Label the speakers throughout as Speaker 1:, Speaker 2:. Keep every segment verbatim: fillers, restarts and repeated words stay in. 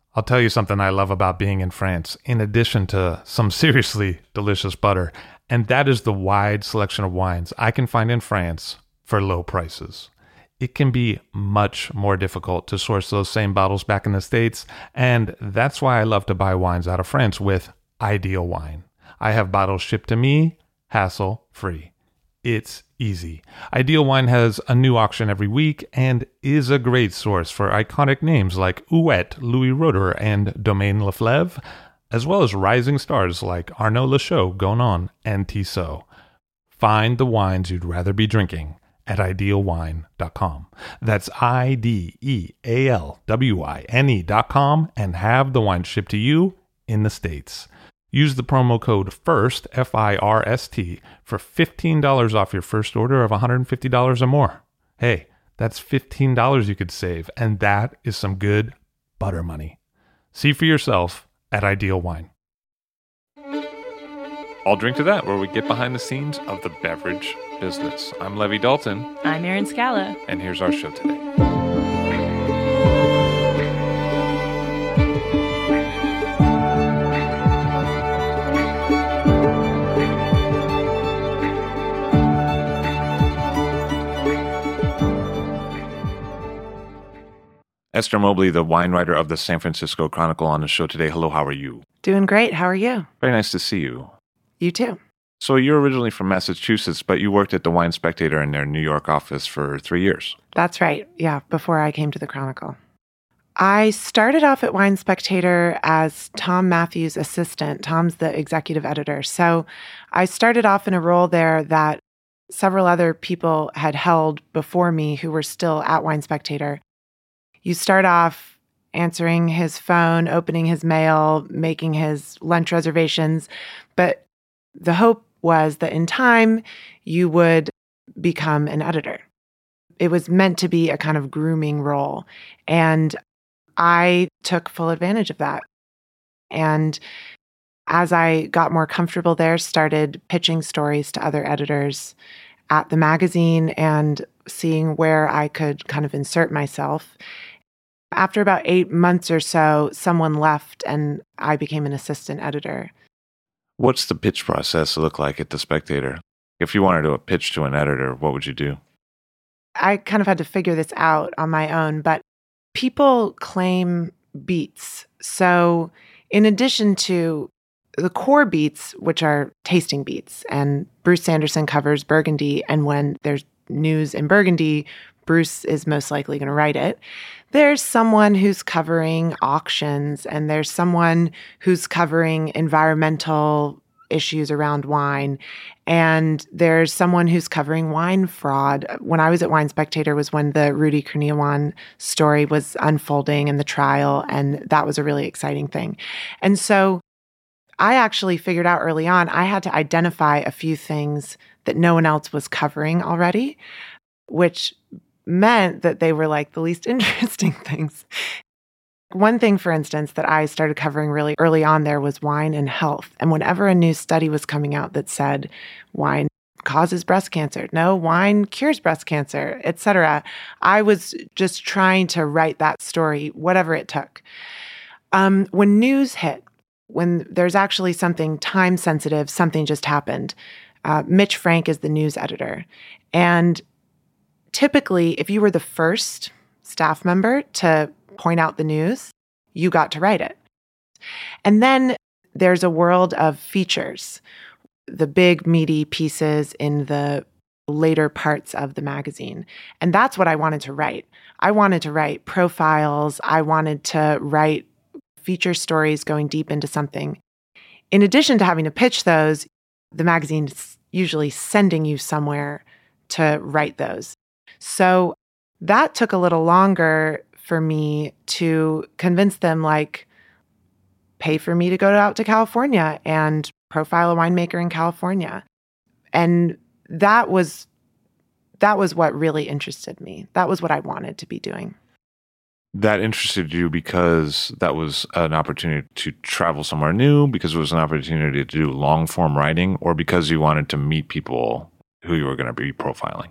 Speaker 1: I'll tell you something I love about being in France, in addition to some seriously delicious butter, and that is the wide selection of wines I can find in France for low prices. It can be much more difficult to source those same bottles back in the States, and that's why I love to buy wines out of France with Ideal Wine. I have bottles shipped to me, hassle-free. It's easy. Ideal Wine has a new auction every week and is a great source for iconic names like Ouet, Louis Roeder, and Domaine Leflevre, as well as rising stars like Arnaud Lachaud, Gonon, and Tissot. Find the wines you'd rather be drinking at ideal wine dot com. That's I D E A L W I N E dot com and have the wine shipped to you in the States. Use the promo code FIRST, F I R S T, for fifteen dollars off your first order of one hundred fifty dollars or more. Hey, that's fifteen dollars you could save, and that is some good butter money. See for yourself at Ideal Wine. I'll drink to that, where we get behind the scenes of the beverage business. I'm Levi Dalton.
Speaker 2: I'm Erin Scala.
Speaker 1: And here's our show today. Esther Mobley, the wine writer of the San Francisco Chronicle, on the show today. Hello, how are you?
Speaker 3: Doing great. How are you?
Speaker 1: Very nice to see you.
Speaker 3: You too.
Speaker 1: So you're originally from Massachusetts, but you worked at the Wine Spectator in their New York office for three years.
Speaker 3: That's right. Yeah, before I came to the Chronicle. I started off at Wine Spectator as Tom Matthews' assistant. Tom's the executive editor. So I started off in a role there that several other people had held before me who were still at Wine Spectator. You start off answering his phone, opening his mail, making his lunch reservations. But the hope was that in time, you would become an editor. It was meant to be a kind of grooming role. And I took full advantage of that. And as I got more comfortable there, started pitching stories to other editors at the magazine and seeing where I could kind of insert myself. After about eight months or so, someone left and I became an assistant editor.
Speaker 1: What's the pitch process look like at The Spectator? If you wanted to pitch to an editor, what would you do?
Speaker 3: I kind of had to figure this out on my own, but people claim beats. So in addition to the core beats, which are tasting beats, and Bruce Sanderson covers Burgundy, and when there's news in Burgundy, Bruce is most likely going to write it. There's someone who's covering auctions, and there's someone who's covering environmental issues around wine, and there's someone who's covering wine fraud. When I was at Wine Spectator was when the Rudy Kurniawan story was unfolding in the trial, and that was a really exciting thing. And so I actually figured out early on I had to identify a few things that no one else was covering already, which meant that they were like the least interesting things. One thing, for instance, that I started covering really early on there was wine and health. And whenever a new study was coming out that said wine causes breast cancer, no, wine cures breast cancer, et cetera, I was just trying to write that story, whatever it took. Um, when news hit, when there's actually something time sensitive, something just happened. Uh, Mitch Frank is the news editor. And typically, if you were the first staff member to point out the news, you got to write it. And then there's a world of features, the big meaty pieces in the later parts of the magazine. And that's what I wanted to write. I wanted to write profiles. I wanted to write feature stories going deep into something. In addition to having to pitch those, the magazine's usually sending you somewhere to write those. So that took a little longer for me to convince them, like, pay for me to go out to California and profile a winemaker in California. And that was that was what really interested me. That was what I wanted to be doing.
Speaker 1: That interested you because that was an opportunity to travel somewhere new, because it was an opportunity to do long-form writing, or because you wanted to meet people who you were going to be profiling?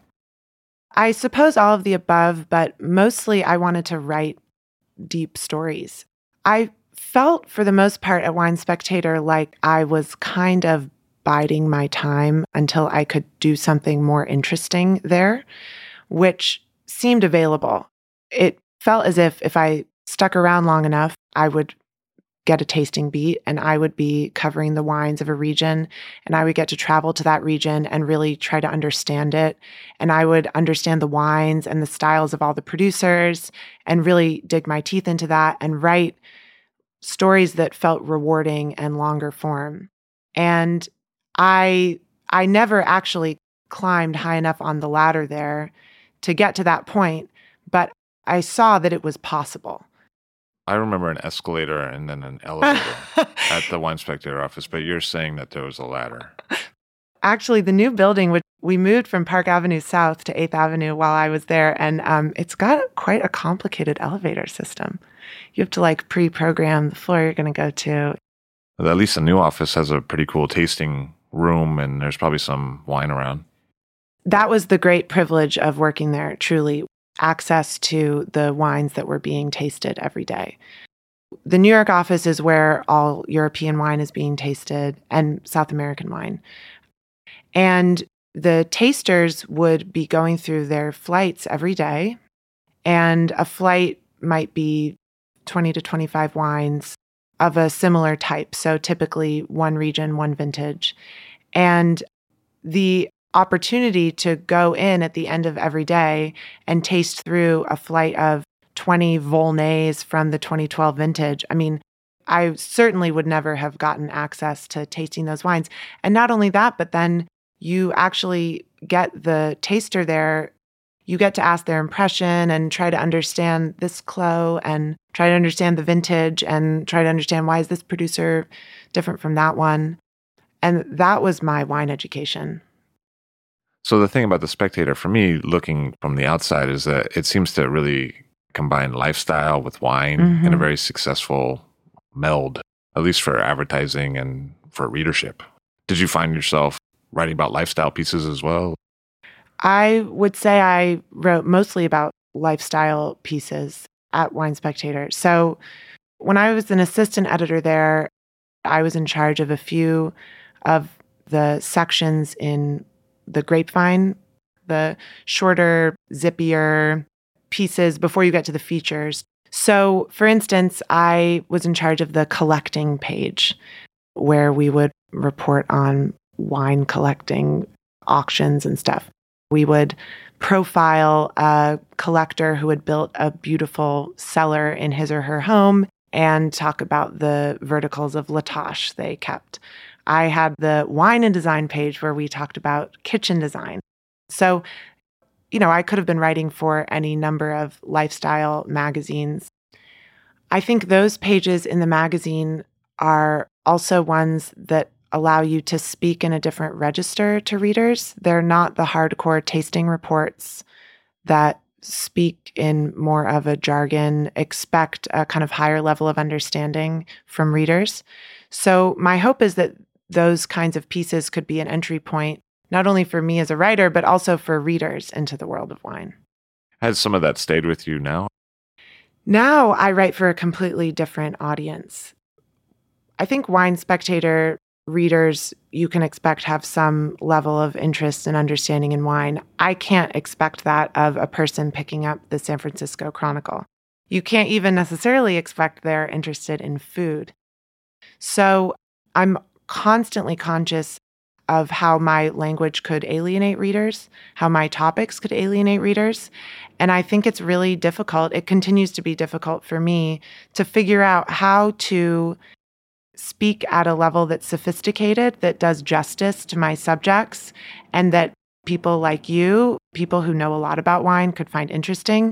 Speaker 3: I suppose all of the above, but mostly I wanted to write deep stories. I felt for the most part at Wine Spectator like I was kind of biding my time until I could do something more interesting there, which seemed available. It felt as if if I stuck around long enough, I would get a tasting beat and I would be covering the wines of a region, and I would get to travel to that region and really try to understand it. And I would understand the wines and the styles of all the producers and really dig my teeth into that and write stories that felt rewarding and longer form. And I I never actually climbed high enough on the ladder there to get to that point, but I saw that it was possible.
Speaker 2: I remember an escalator and then an elevator at the Wine Spectator office, but you're saying that there was a ladder.
Speaker 3: Actually, the new building, which we moved from Park Avenue South to eighth Avenue while I was there, and um, it's got quite a complicated elevator system. You have to like pre-program the floor you're going to go to.
Speaker 2: At least the new office has a pretty cool tasting room, and there's probably some wine around.
Speaker 3: That was the great privilege of working there, truly. Access to the wines that were being tasted every day. The New York office is where all European wine is being tasted and South American wine. And the tasters would be going through their flights every day. And a flight might be twenty to twenty-five wines of a similar type. So typically one region, one vintage. And the opportunity to go in at the end of every day and taste through a flight of twenty Volnays from the twenty twelve vintage. I mean, I certainly would never have gotten access to tasting those wines. And not only that, but then you actually get the taster there. You get to ask their impression and try to understand this clos and try to understand the vintage and try to understand why is this producer different from that one. And that was my wine education.
Speaker 2: So the thing about The Spectator, for me, looking from the outside, is that it seems to really combine lifestyle with wine mm-hmm. in a very successful meld, at least for advertising and for readership. Did you find yourself writing about lifestyle pieces as well?
Speaker 3: I would say I wrote mostly about lifestyle pieces at Wine Spectator. So when I was an assistant editor there, I was in charge of a few of the sections in the Grapevine, the shorter, zippier pieces before you get to the features. So, for instance, I was in charge of the collecting page where we would report on wine collecting auctions and stuff. We would profile a collector who had built a beautiful cellar in his or her home and talk about the verticals of La Tâche they kept. I had the wine and design page where we talked about kitchen design. So, you know, I could have been writing for any number of lifestyle magazines. I think those pages in the magazine are also ones that allow you to speak in a different register to readers. They're not the hardcore tasting reports that speak in more of a jargon, expect a kind of higher level of understanding from readers. So my hope is that those kinds of pieces could be an entry point, not only for me as a writer, but also for readers into the world of wine.
Speaker 2: Has some of that stayed with you now?
Speaker 3: Now I write for a completely different audience. I think Wine Spectator readers, you can expect have some level of interest and understanding in wine. I can't expect that of a person picking up the San Francisco Chronicle. You can't even necessarily expect they're interested in food. So I'm constantly conscious of how my language could alienate readers, how my topics could alienate readers. And I think it's really difficult. It continues to be difficult for me to figure out how to speak at a level that's sophisticated, that does justice to my subjects, and that people like you, people who know a lot about wine, could find interesting.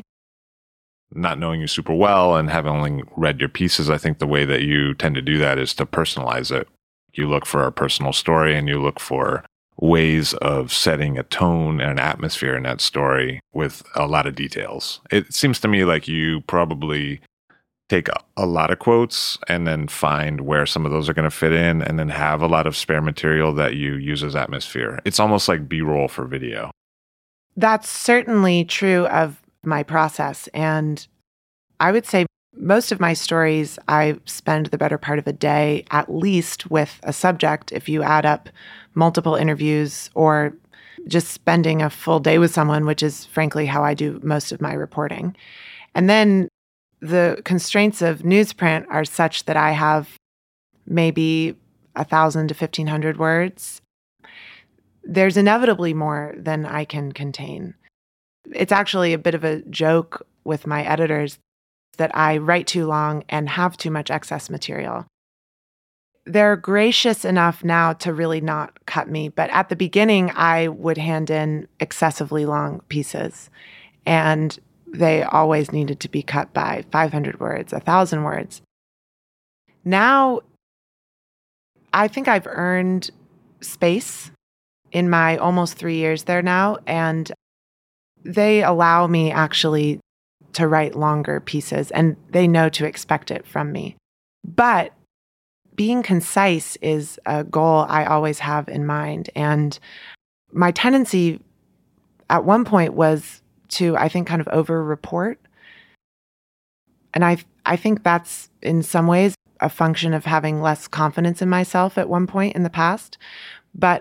Speaker 2: Not knowing you super well and having only read your pieces, I think the way that you tend to do that is to personalize it. You look for a personal story and you look for ways of setting a tone and an atmosphere in that story with a lot of details. It seems to me like you probably take a, a lot of quotes and then find where some of those are going to fit in and then have a lot of spare material that you use as atmosphere. It's almost like B-roll for video.
Speaker 3: That's certainly true of my process. And I would say most of my stories, I spend the better part of a day at least with a subject, if you add up multiple interviews or just spending a full day with someone, which is frankly how I do most of my reporting. And then the constraints of newsprint are such that I have maybe one thousand to fifteen hundred words. There's inevitably more than I can contain. It's actually a bit of a joke with my editors that I write too long and have too much excess material. They're gracious enough now to really not cut me, but at the beginning, I would hand in excessively long pieces, and they always needed to be cut by five hundred words, one thousand words. Now, I think I've earned space in my almost three years there now, and they allow me actually to write longer pieces, and they know to expect it from me. But being concise is a goal I always have in mind. And my tendency at one point was to, I think, kind of over-report. And I I think that's in some ways a function of having less confidence in myself at one point in the past. But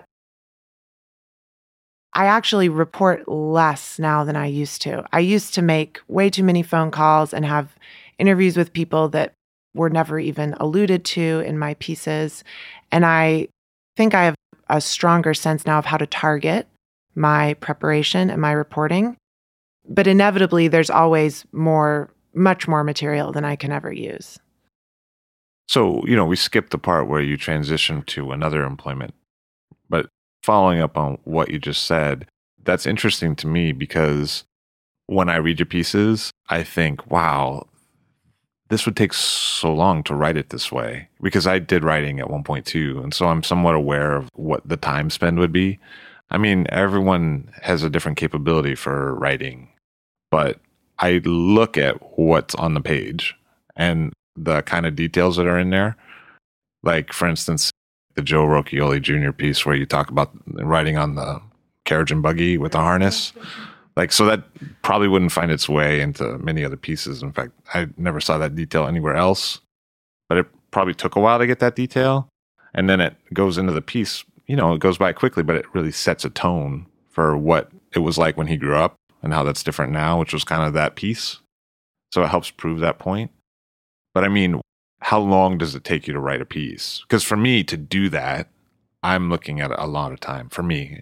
Speaker 3: I actually report less now than I used to. I used to make way too many phone calls and have interviews with people that were never even alluded to in my pieces. And I think I have a stronger sense now of how to target my preparation and my reporting. But inevitably, there's always more, much more material than I can ever use.
Speaker 2: So, you know, we skipped the part where you transition to another employment. But following up on what you just said, that's interesting to me because when I read your pieces, I think, wow, this would take so long to write it this way, because I did writing at one point too. And so I'm somewhat aware of what the time spend would be. I mean, everyone has a different capability for writing, but I look at what's on the page and the kind of details that are in there. Like, for instance, the Joe Rocchioli Junior piece where you talk about riding on the carriage and buggy with a harness. Like, so that probably wouldn't find its way into many other pieces. In fact, I never saw that detail anywhere else, but it probably took a while to get that detail. And then it goes into the piece, you know, it goes by quickly, but it really sets a tone for what it was like when he grew up and how that's different now, which was kind of that piece. So it helps prove that point. But I mean, how long does it take you to write a piece? Because for me to do that, I'm looking at a lot of time for me.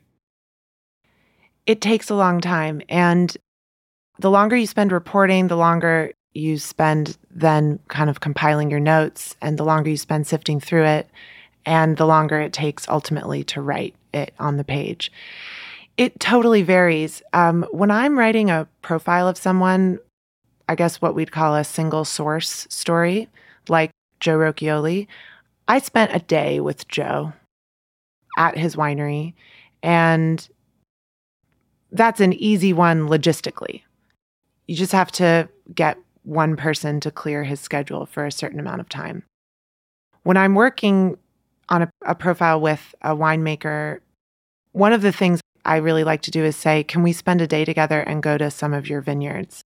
Speaker 3: It takes a long time. And the longer you spend reporting, the longer you spend then kind of compiling your notes, and the longer you spend sifting through it, and the longer it takes ultimately to write it on the page. It totally varies. Um, when I'm writing a profile of someone, I guess what we'd call a single source story, like Joe Rocchioli, I spent a day with Joe at his winery, and that's an easy one logistically. You just have to get one person to clear his schedule for a certain amount of time. When I'm working on a, a profile with a winemaker, one of the things I really like to do is say, can we spend a day together and go to some of your vineyards?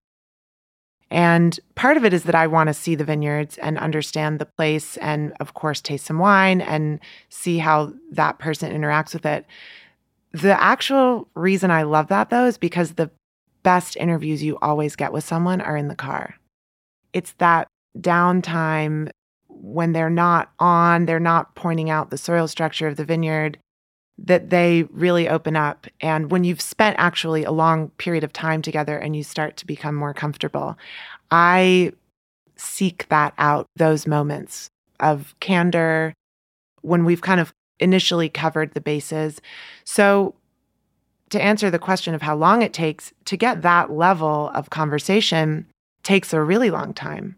Speaker 3: And part of it is that I want to see the vineyards and understand the place and, of course, taste some wine and see how that person interacts with it. The actual reason I love that, though, is because the best interviews you always get with someone are in the car. It's that downtime when they're not on, they're not pointing out the soil structure of the vineyard, that they really open up. And when you've spent actually a long period of time together and you start to become more comfortable, I seek that out, those moments of candor when we've kind of initially covered the bases. So to answer the question of how long it takes, to get that level of conversation takes a really long time.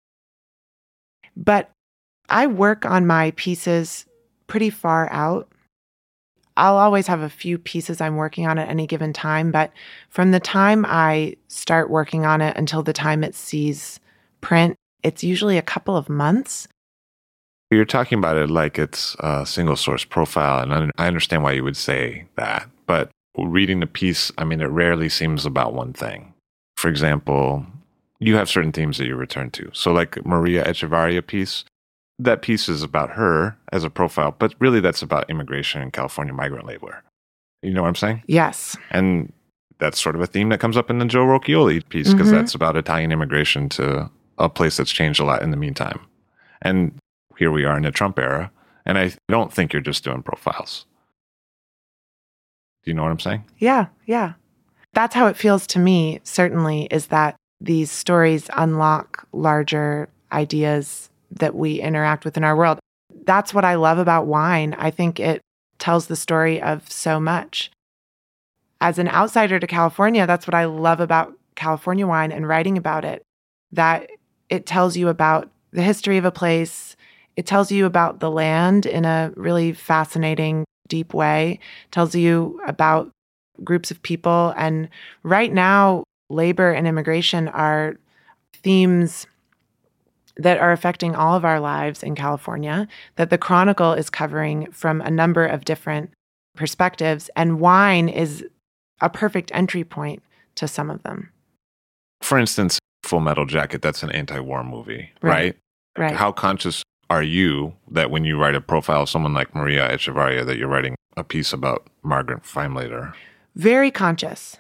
Speaker 3: But I work on my pieces pretty far out. I'll always have a few pieces I'm working on at any given time, but from the time I start working on it until the time it sees print, it's usually a couple of months.
Speaker 2: You're talking about it like it's a single source profile, and I understand why you would say that, but reading the piece, I mean, it rarely seems about one thing. For example, you have certain themes that you return to. So like Maria Echevarria piece, that piece is about her as a profile, but really that's about immigration and California migrant labor. You know what I'm saying?
Speaker 3: Yes.
Speaker 2: And that's sort of a theme that comes up in the Joe Rocchioli piece, because mm-hmm. that's about Italian immigration to a place that's changed a lot in the meantime. And here we are in the Trump era, and I don't think you're just doing profiles. Do you know what I'm saying?
Speaker 3: Yeah, yeah. That's how it feels to me, certainly, is that these stories unlock larger ideas that we interact with in our world. That's what I love about wine. I think it tells the story of so much. As an outsider to California, that's what I love about California wine and writing about it, that it tells you about the history of a place. It tells you about the land in a really fascinating, deep way. It tells you about groups of people. And right now, labor and immigration are themes that are affecting all of our lives in California, that the Chronicle is covering from a number of different perspectives. And wine is a perfect entry point to some of them.
Speaker 2: For instance, Full Metal Jacket, that's an anti-war movie, right?
Speaker 3: Right. right.
Speaker 2: How conscious are you that when you write a profile of someone like Maria Echevarria, that you're writing a piece about Margaret Feinlater?
Speaker 3: Very conscious.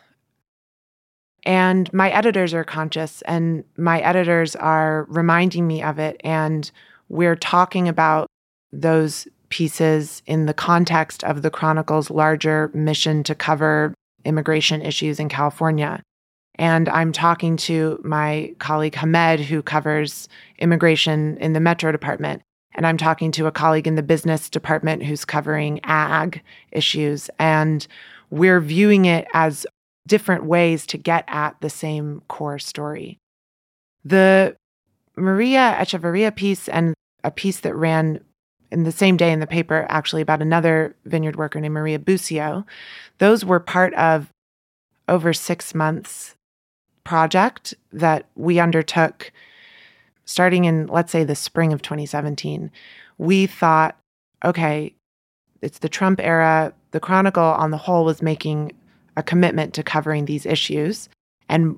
Speaker 3: And my editors are conscious, and my editors are reminding me of it. And we're talking about those pieces in the context of the Chronicle's larger mission to cover immigration issues in California. And I'm talking to my colleague Hamed, who covers immigration in the Metro Department. And I'm talking to a colleague in the business department who's covering ag issues. And we're viewing it as different ways to get at the same core story. The Maria Echevarria piece and a piece that ran in the same day in the paper, actually about another vineyard worker named Maria Bucio, those were part of over six months project that we undertook starting in, let's say, the spring of twenty seventeen. We thought, okay, it's the Trump era. The Chronicle on the whole was making a commitment to covering these issues. And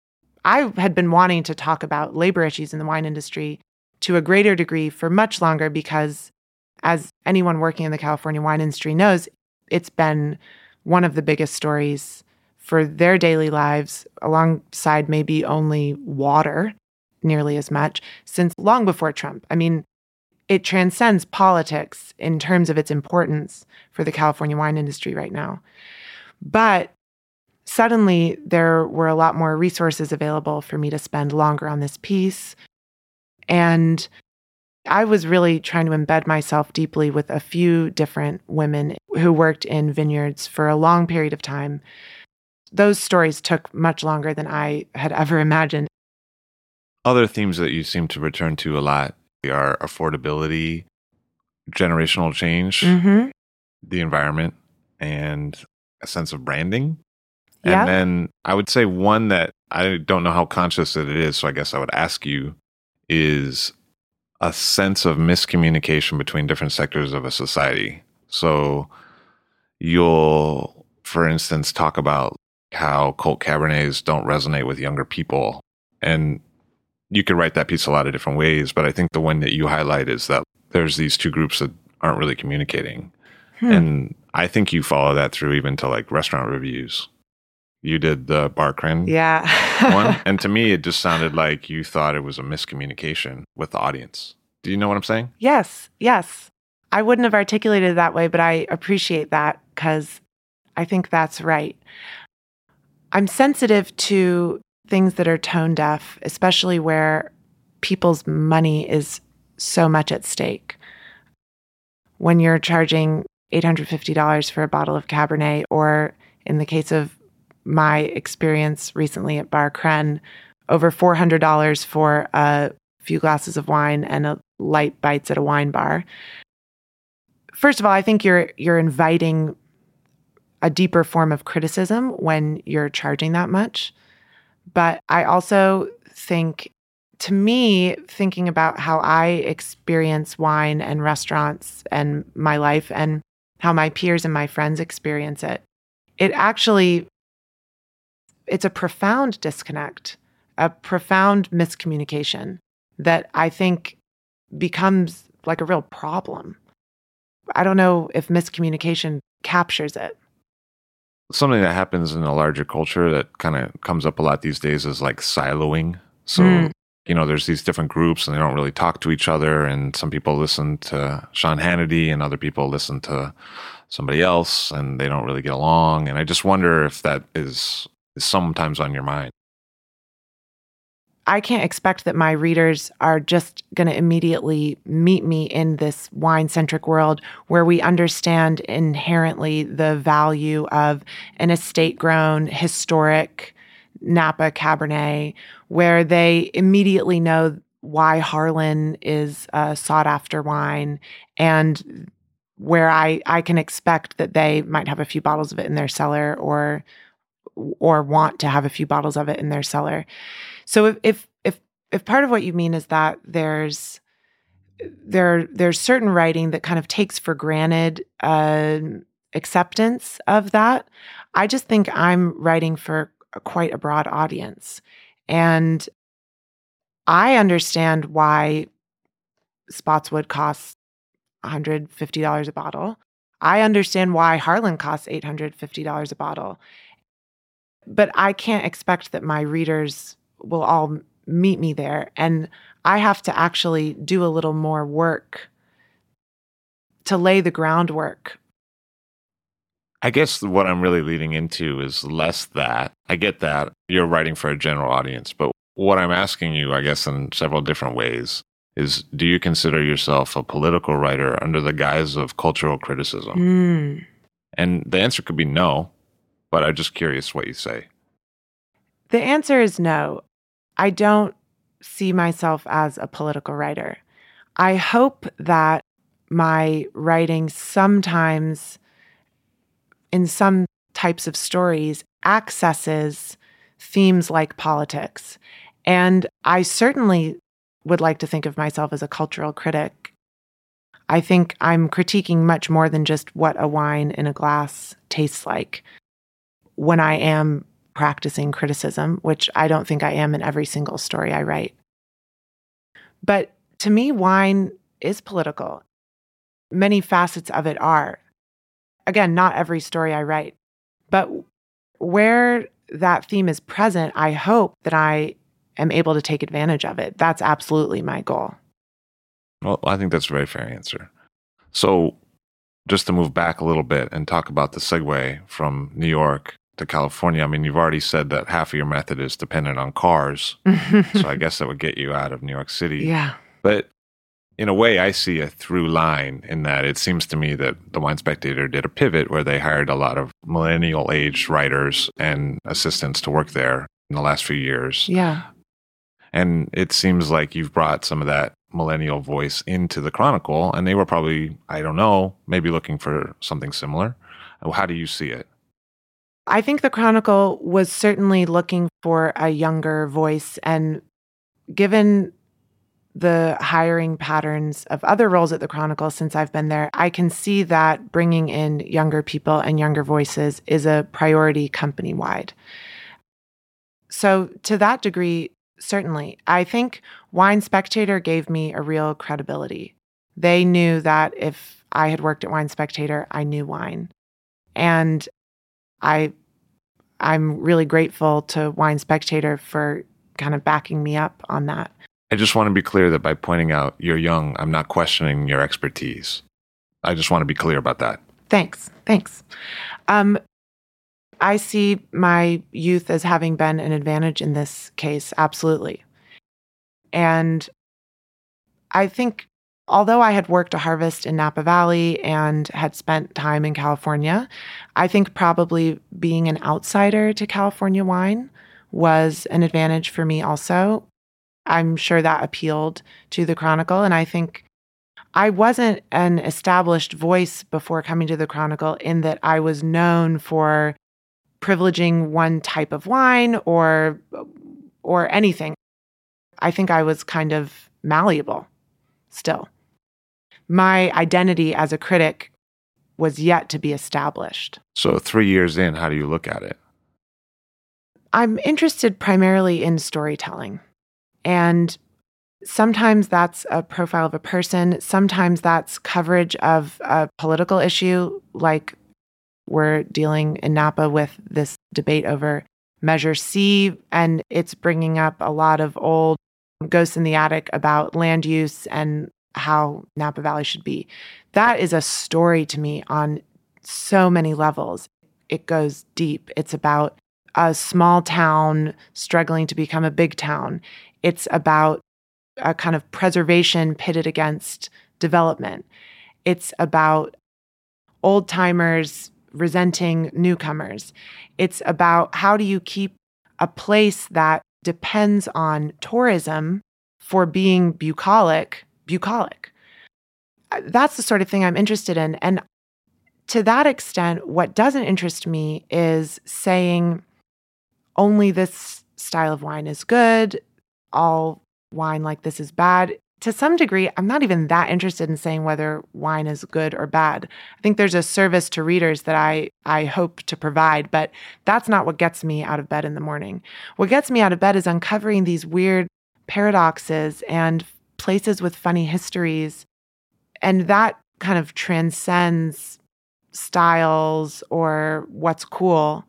Speaker 3: I had been wanting to talk about labor issues in the wine industry to a greater degree for much longer, because as anyone working in the California wine industry knows, it's been one of the biggest stories for their daily lives, alongside maybe only water, nearly as much, since long before Trump. I mean, it transcends politics in terms of its importance for the California wine industry right now. But suddenly, there were a lot more resources available for me to spend longer on this piece. And I was really trying to embed myself deeply with a few different women who worked in vineyards for a long period of time. Those stories took much longer than I had ever imagined.
Speaker 2: Other themes that you seem to return to a lot are affordability, generational change,
Speaker 3: mm-hmm.
Speaker 2: the environment, and a sense of branding.
Speaker 3: Yeah.
Speaker 2: And then I would say one that I don't know how conscious that it is, so I guess I would ask you, is a sense of miscommunication between different sectors of a society. So you'll, for instance, talk about how cult Cabernets don't resonate with younger people. And you could write that piece a lot of different ways, but I think the one that you highlight is that there's these two groups that aren't really communicating. Hmm. And I think you follow that through even to like restaurant reviews. You did the Bar Crenn
Speaker 3: yeah.
Speaker 2: one. And to me, it just sounded like you thought it was a miscommunication with the audience. Do you know what I'm saying?
Speaker 3: Yes, yes. I wouldn't have articulated it that way, but I appreciate that because I think that's right. I'm sensitive to things that are tone deaf, especially where people's money is so much at stake. When you're charging eight hundred fifty dollars for a bottle of Cabernet, or in the case of my experience recently at Bar Crenn, over four hundred dollars for a few glasses of wine and a light bites at a wine bar. First of all, I think you're you're inviting a deeper form of criticism when you're charging that much. But I also think, to me, thinking about how I experience wine and restaurants and my life and how my peers and my friends experience it, it actually, it's a profound disconnect a profound miscommunication that I think becomes like a real problem. I don't know if miscommunication captures it.
Speaker 2: Something that happens in a larger culture that kind of comes up a lot these days is like siloing. So,
Speaker 3: Mm.
Speaker 2: you know, there's these different groups and they don't really talk to each other. And some people listen to Sean Hannity and other people listen to somebody else and they don't really get along. And I just wonder if that is, is sometimes on your mind.
Speaker 3: I can't expect that my readers are just going to immediately meet me in this wine-centric world where we understand inherently the value of an estate-grown, historic Napa Cabernet, where they immediately know why Harlan is a sought-after wine, and where I, I can expect that they might have a few bottles of it in their cellar or or want to have a few bottles of it in their cellar. So if if if if part of what you mean is that there's there there's certain writing that kind of takes for granted uh, acceptance of that, I just think I'm writing for a, quite a broad audience, and I understand why Spotswood costs one hundred fifty dollars a bottle. I understand why Harlan costs eight hundred fifty dollars a bottle. But I can't expect that my readers will all meet me there. And I have to actually do a little more work to lay the groundwork.
Speaker 2: I guess what I'm really leading into is less that. I get that you're writing for a general audience, but what I'm asking you, I guess, in several different ways is, do you consider yourself a political writer under the guise of cultural criticism?
Speaker 3: Mm.
Speaker 2: And the answer could be no. But I'm just curious what you say.
Speaker 3: The answer is no. I don't see myself as a political writer. I hope that my writing sometimes, in some types of stories, accesses themes like politics. And I certainly would like to think of myself as a cultural critic. I think I'm critiquing much more than just what a wine in a glass tastes like when I am practicing criticism, which I don't think I am in every single story I write. But to me, wine is political. Many facets of it are. Again, not every story I write. But where that theme is present, I hope that I am able to take advantage of it. That's absolutely my goal.
Speaker 2: Well, I think that's a very fair answer. So just to move back a little bit and talk about the segue from New York to California. I mean, you've already said that half of your method is dependent on cars. So I guess that would get you out of New York City.
Speaker 3: Yeah.
Speaker 2: But in a way, I see a through line in that it seems to me that the Wine Spectator did a pivot where they hired a lot of millennial aged writers and assistants to work there in the last few years.
Speaker 3: Yeah.
Speaker 2: And it seems like you've brought some of that millennial voice into the Chronicle, and they were probably, I don't know, maybe looking for something similar. How do you see it?
Speaker 3: I think the Chronicle was certainly looking for a younger voice, and given the hiring patterns of other roles at the Chronicle since I've been there, I can see that bringing in younger people and younger voices is a priority company-wide. So to that degree, certainly, I think Wine Spectator gave me a real credibility. They knew that if I had worked at Wine Spectator, I knew wine. And I, I'm really grateful to Wine Spectator for kind of backing me up on that.
Speaker 2: I just want to be clear that by pointing out you're young, I'm not questioning your expertise. I just want to be clear about that.
Speaker 3: Thanks. Thanks. Um, I see my youth as having been an advantage in this case, absolutely. And I think although I had worked a harvest in Napa Valley and had spent time in California, I think probably being an outsider to California wine was an advantage for me also. I'm sure that appealed to the Chronicle, and I think I wasn't an established voice before coming to the Chronicle in that I was known for privileging one type of wine or or anything. I think I was kind of malleable still. My identity as a critic was yet to be established.
Speaker 2: So three years in, how do you look at it?
Speaker 3: I'm interested primarily in storytelling. And sometimes that's a profile of a person. Sometimes that's coverage of a political issue, like we're dealing in Napa with this debate over Measure C, and it's bringing up a lot of old ghosts in the attic about land use and how Napa Valley should be. That is a story to me on so many levels. It goes deep. It's about a small town struggling to become a big town. It's about a kind of preservation pitted against development. It's about old timers resenting newcomers. It's about how do you keep a place that depends on tourism for being bucolic, bucolic. That's the sort of thing I'm interested in. And to that extent, what doesn't interest me is saying only this style of wine is good, all wine like this is bad. To some degree, I'm not even that interested in saying whether wine is good or bad. I think there's a service to readers that I, I hope to provide, but that's not what gets me out of bed in the morning. What gets me out of bed is uncovering these weird paradoxes and places with funny histories, and that kind of transcends styles or what's cool.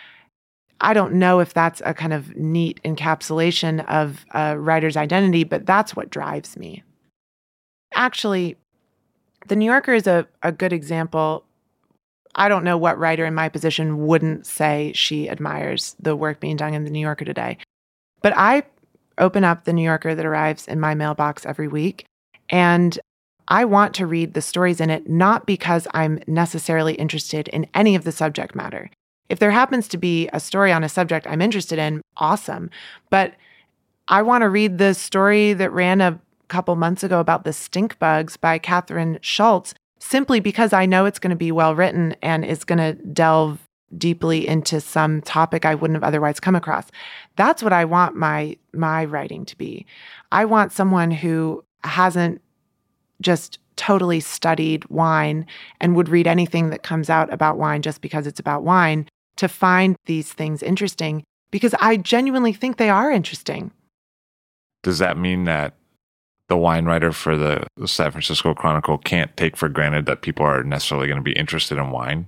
Speaker 3: I don't know if that's a kind of neat encapsulation of a writer's identity, but that's what drives me. Actually, The New Yorker is a, a good example. I don't know what writer in my position wouldn't say she admires the work being done in The New Yorker today. But I open up The New Yorker that arrives in my mailbox every week, and I want to read the stories in it, not because I'm necessarily interested in any of the subject matter. If there happens to be a story on a subject I'm interested in, awesome. But I want to read the story that ran a couple months ago about the stink bugs by Catherine Schultz, simply because I know it's going to be well written and is going to delve deeply into some topic I wouldn't have otherwise come across. That's what I want my my writing to be. I want someone who hasn't just totally studied wine and would read anything that comes out about wine just because it's about wine to find these things interesting, because I genuinely think they are interesting.
Speaker 2: Does that mean that the wine writer for the San Francisco Chronicle can't take for granted that people are necessarily going to be interested in wine?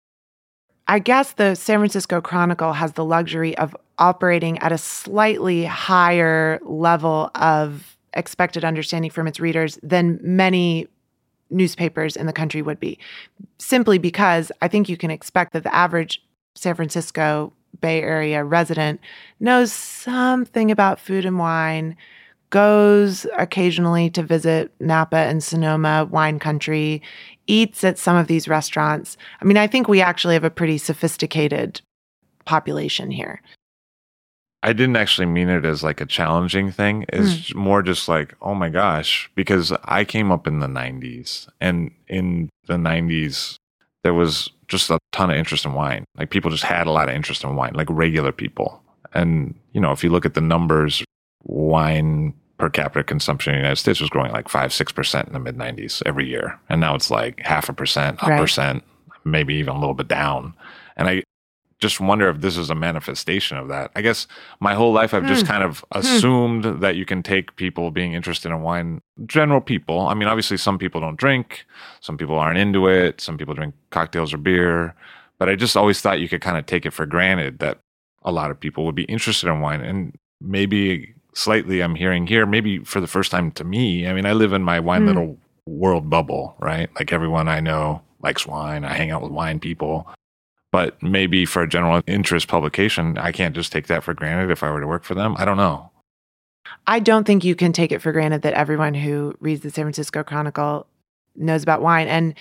Speaker 3: I guess the San Francisco Chronicle has the luxury of operating at a slightly higher level of expected understanding from its readers than many newspapers in the country would be, simply because I think you can expect that the average San Francisco Bay Area resident knows something about food and wine, goes occasionally to visit Napa and Sonoma wine country, eats at some of these restaurants. I mean, I think we actually have a pretty sophisticated population here.
Speaker 2: I didn't actually mean it as like a challenging thing. It's mm. more just like, oh my gosh, because I came up in the nineties, and in the nineties, there was just a ton of interest in wine. Like people just had a lot of interest in wine, like regular people. And, you know, if you look at the numbers, wine per capita consumption in the United States was growing like five, six percent in the mid nineties every year. And now it's like half a percent, a
Speaker 3: right.
Speaker 2: percent, maybe even a little bit down. And I just wonder if this is a manifestation of that. I guess my whole life I've mm. just kind of assumed mm. that you can take people being interested in wine, general people. I mean, obviously some people don't drink, some people aren't into it, some people drink cocktails or beer, but I just always thought you could kind of take it for granted that a lot of people would be interested in wine. And maybe slightly I'm hearing here, maybe for the first time to me, I mean, I live in my wine mm. little world bubble, right? Like everyone I know likes wine. I hang out with wine people. But maybe for a general interest publication, I can't just take that for granted if I were to work for them. I don't know.
Speaker 3: I don't think you can take it for granted that everyone who reads the San Francisco Chronicle knows about wine. And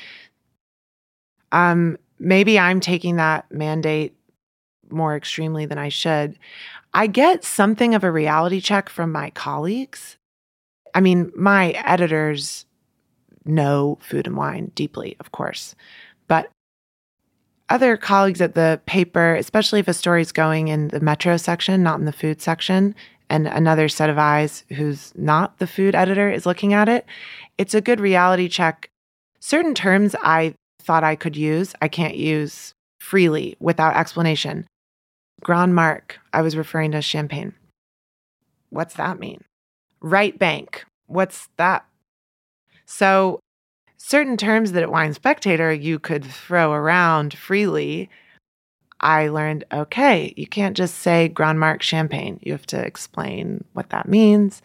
Speaker 3: um, maybe I'm taking that mandate more extremely than I should. I get something of a reality check from my colleagues. I mean, my editors know food and wine deeply, of course. But other colleagues at the paper, especially if a story's going in the metro section, not in the food section, and another set of eyes who's not the food editor is looking at it, it's a good reality check. Certain terms I thought I could use, I can't use freely without explanation. Grand Marque, I was referring to champagne. What's that mean? Right bank, what's that? So certain terms that at Wine Spectator you could throw around freely, I learned, okay, you can't just say Grand Marque champagne. You have to explain what that means.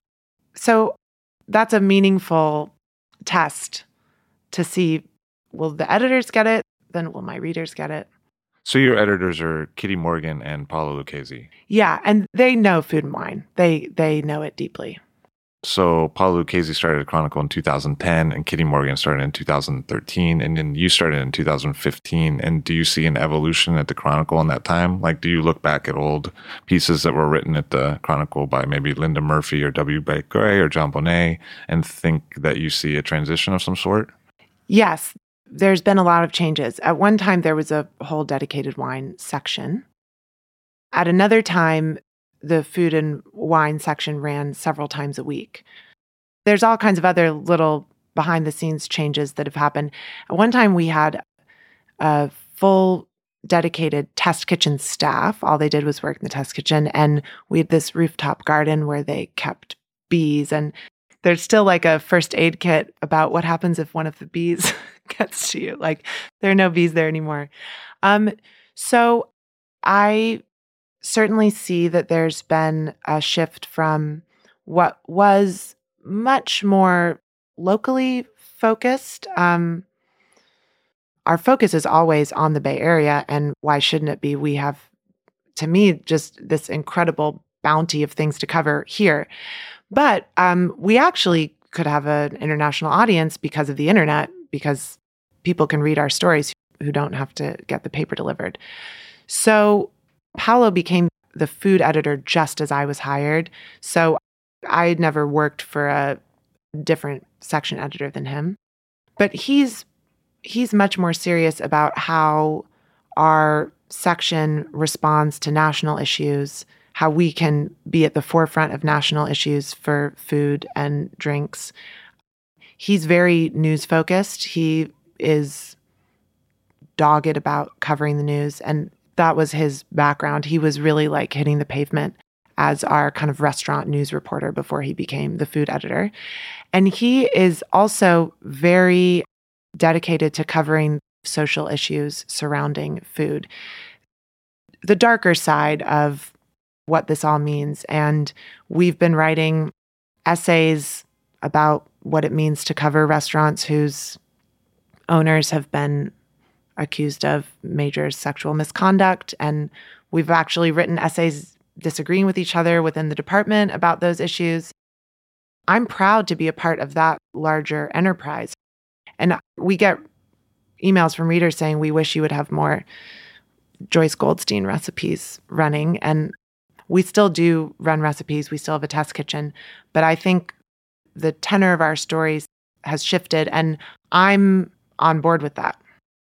Speaker 3: So that's a meaningful test to see, will the editors get it? Then will my readers get it?
Speaker 2: So your editors are Kitty Morgan and Paolo Lucchese.
Speaker 3: Yeah, and they know food and wine. They they know it deeply.
Speaker 2: So Paolo Lucchese started Chronicle in two thousand ten, and Kitty Morgan started in two thousand thirteen, and then you started in two thousand fifteen. And do you see an evolution at the Chronicle in that time? Like, do you look back at old pieces that were written at the Chronicle by maybe Linda Murphy or W. B. Gray or John Bonet and think that you see a transition of some sort?
Speaker 3: Yes, there's been a lot of changes. At one time, there was a whole dedicated wine section. At another time, the food and wine section ran several times a week. There's all kinds of other little behind the scenes changes that have happened. At one time, we had a full dedicated test kitchen staff. All they did was work in the test kitchen. And we had this rooftop garden where they kept bees. And there's still like a first aid kit about what happens if one of the bees gets to you. Like, there are no bees there anymore. Um, so I certainly see that there's been a shift from what was much more locally focused. Um, our focus is always on the Bay Area, and why shouldn't it be? We have, to me, just this incredible bounty of things to cover here. But um, we actually could have an international audience because of the internet, because people can read our stories who don't have to get the paper delivered. So Paolo became the food editor just as I was hired. So I never worked for a different section editor than him. But he's he's much more serious about how our section responds to national issues, how we can be at the forefront of national issues for food and drinks. He's very news focused. He is dogged about covering the news, and that was his background. He was really like hitting the pavement as our kind of restaurant news reporter before he became the food editor. And he is also very dedicated to covering social issues surrounding food, the darker side of what this all means. And we've been writing essays about what it means to cover restaurants whose owners have been accused of major sexual misconduct. And we've actually written essays disagreeing with each other within the department about those issues. I'm proud to be a part of that larger enterprise. And we get emails from readers saying, we wish you would have more Joyce Goldstein recipes running. And we still do run recipes. We still have a test kitchen. But I think the tenor of our stories has shifted, and I'm on board with that.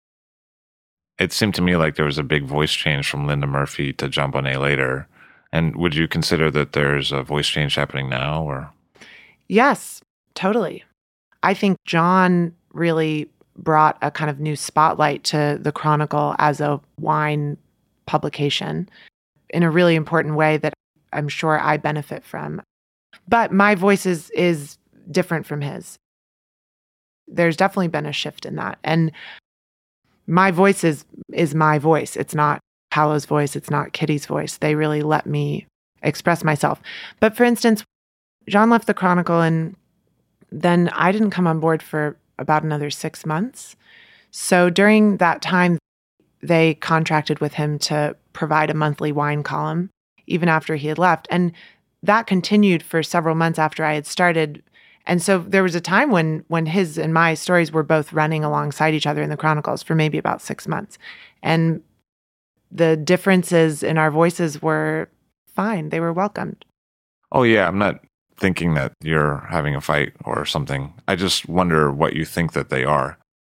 Speaker 2: It seemed to me like there was a big voice change from Linda Murphy to John Bonet later. And would you consider that there's a voice change happening now? Or
Speaker 3: Yes, totally. I think John really brought a kind of new spotlight to the Chronicle as a wine publication in a really important way that I'm sure I benefit from. But my voice is, is different from his. There's definitely been a shift in that. And my voice is, is my voice. It's not Paolo's voice. It's not Kitty's voice. They really let me express myself. But for instance, John left the Chronicle, and then I didn't come on board for about another six months. So during that time, they contracted with him to provide a monthly wine column, even after he had left. And that continued for several months after I had started. And so there was a time when when his and my stories were both running alongside each other in the Chronicles for maybe about six months. And the differences in our voices were fine. They were welcomed.
Speaker 2: Oh, yeah. I'm not thinking that you're having a fight or something. I just wonder what you think that they are.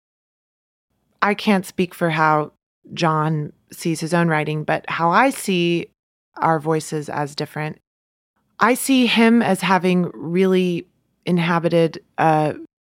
Speaker 3: I can't speak for how John sees his own writing, but how I see our voices as different. I see him as having really inhabited a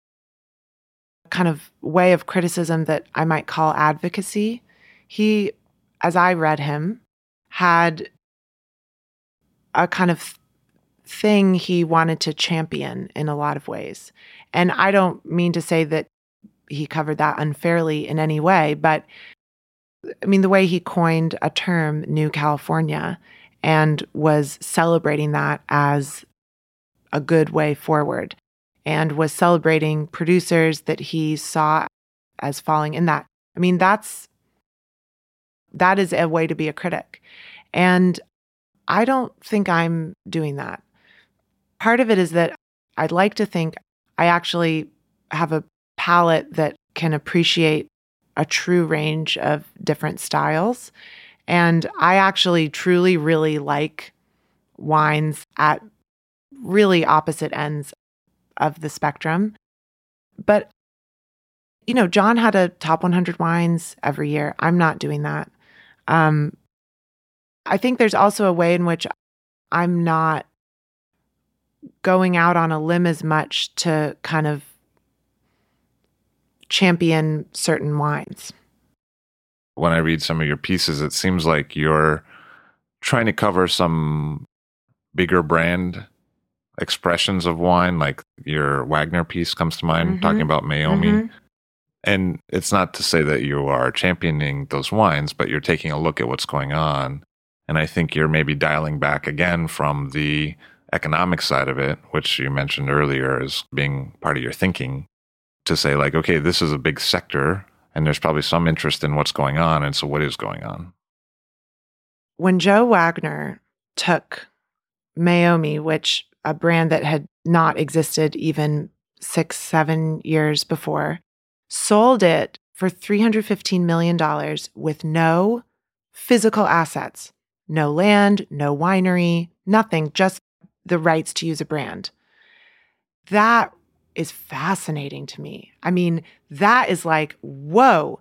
Speaker 3: kind of way of criticism that I might call advocacy. He, as I read him, had a kind of thing he wanted to champion in a lot of ways. And I don't mean to say that he covered that unfairly in any way, but I mean, the way he coined a term, New California, and was celebrating that as a good way forward, and was celebrating producers that he saw as falling in that. I mean, that's that is a way to be a critic. And I don't think I'm doing that. Part of it is that I'd like to think I actually have a palate that can appreciate a true range of different styles. And I actually truly, really like wines at really opposite ends of the spectrum. But, you know, John had a top one hundred wines every year. I'm not doing that. Um, I think there's also a way in which I'm not going out on a limb as much to kind of champion certain wines.
Speaker 2: When I read some of your pieces, it seems like you're trying to cover some bigger brand expressions of wine, like your Wagner piece comes to mind, mm-hmm. talking about Meiomi. Mm-hmm. And it's not to say that you are championing those wines, but you're taking a look at what's going on. And I think you're maybe dialing back again from the economic side of it, which you mentioned earlier as being part of your thinking, to say like, okay, this is a big sector and there's probably some interest in what's going on. And so what is going on?
Speaker 3: When Joe Wagner took Meiomi, which a brand that had not existed even six, seven years before, sold it for three hundred fifteen million dollars with no physical assets, no land, no winery, nothing, just the rights to use a brand. That is fascinating to me. I mean, that is like, whoa.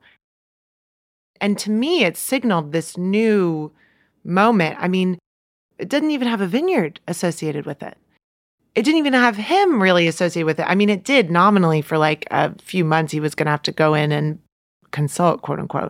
Speaker 3: And to me, it signaled this new moment. I mean, it didn't even have a vineyard associated with it. It didn't even have him really associated with it. I mean, it did nominally for like a few months. He was going to have to go in and consult, quote unquote.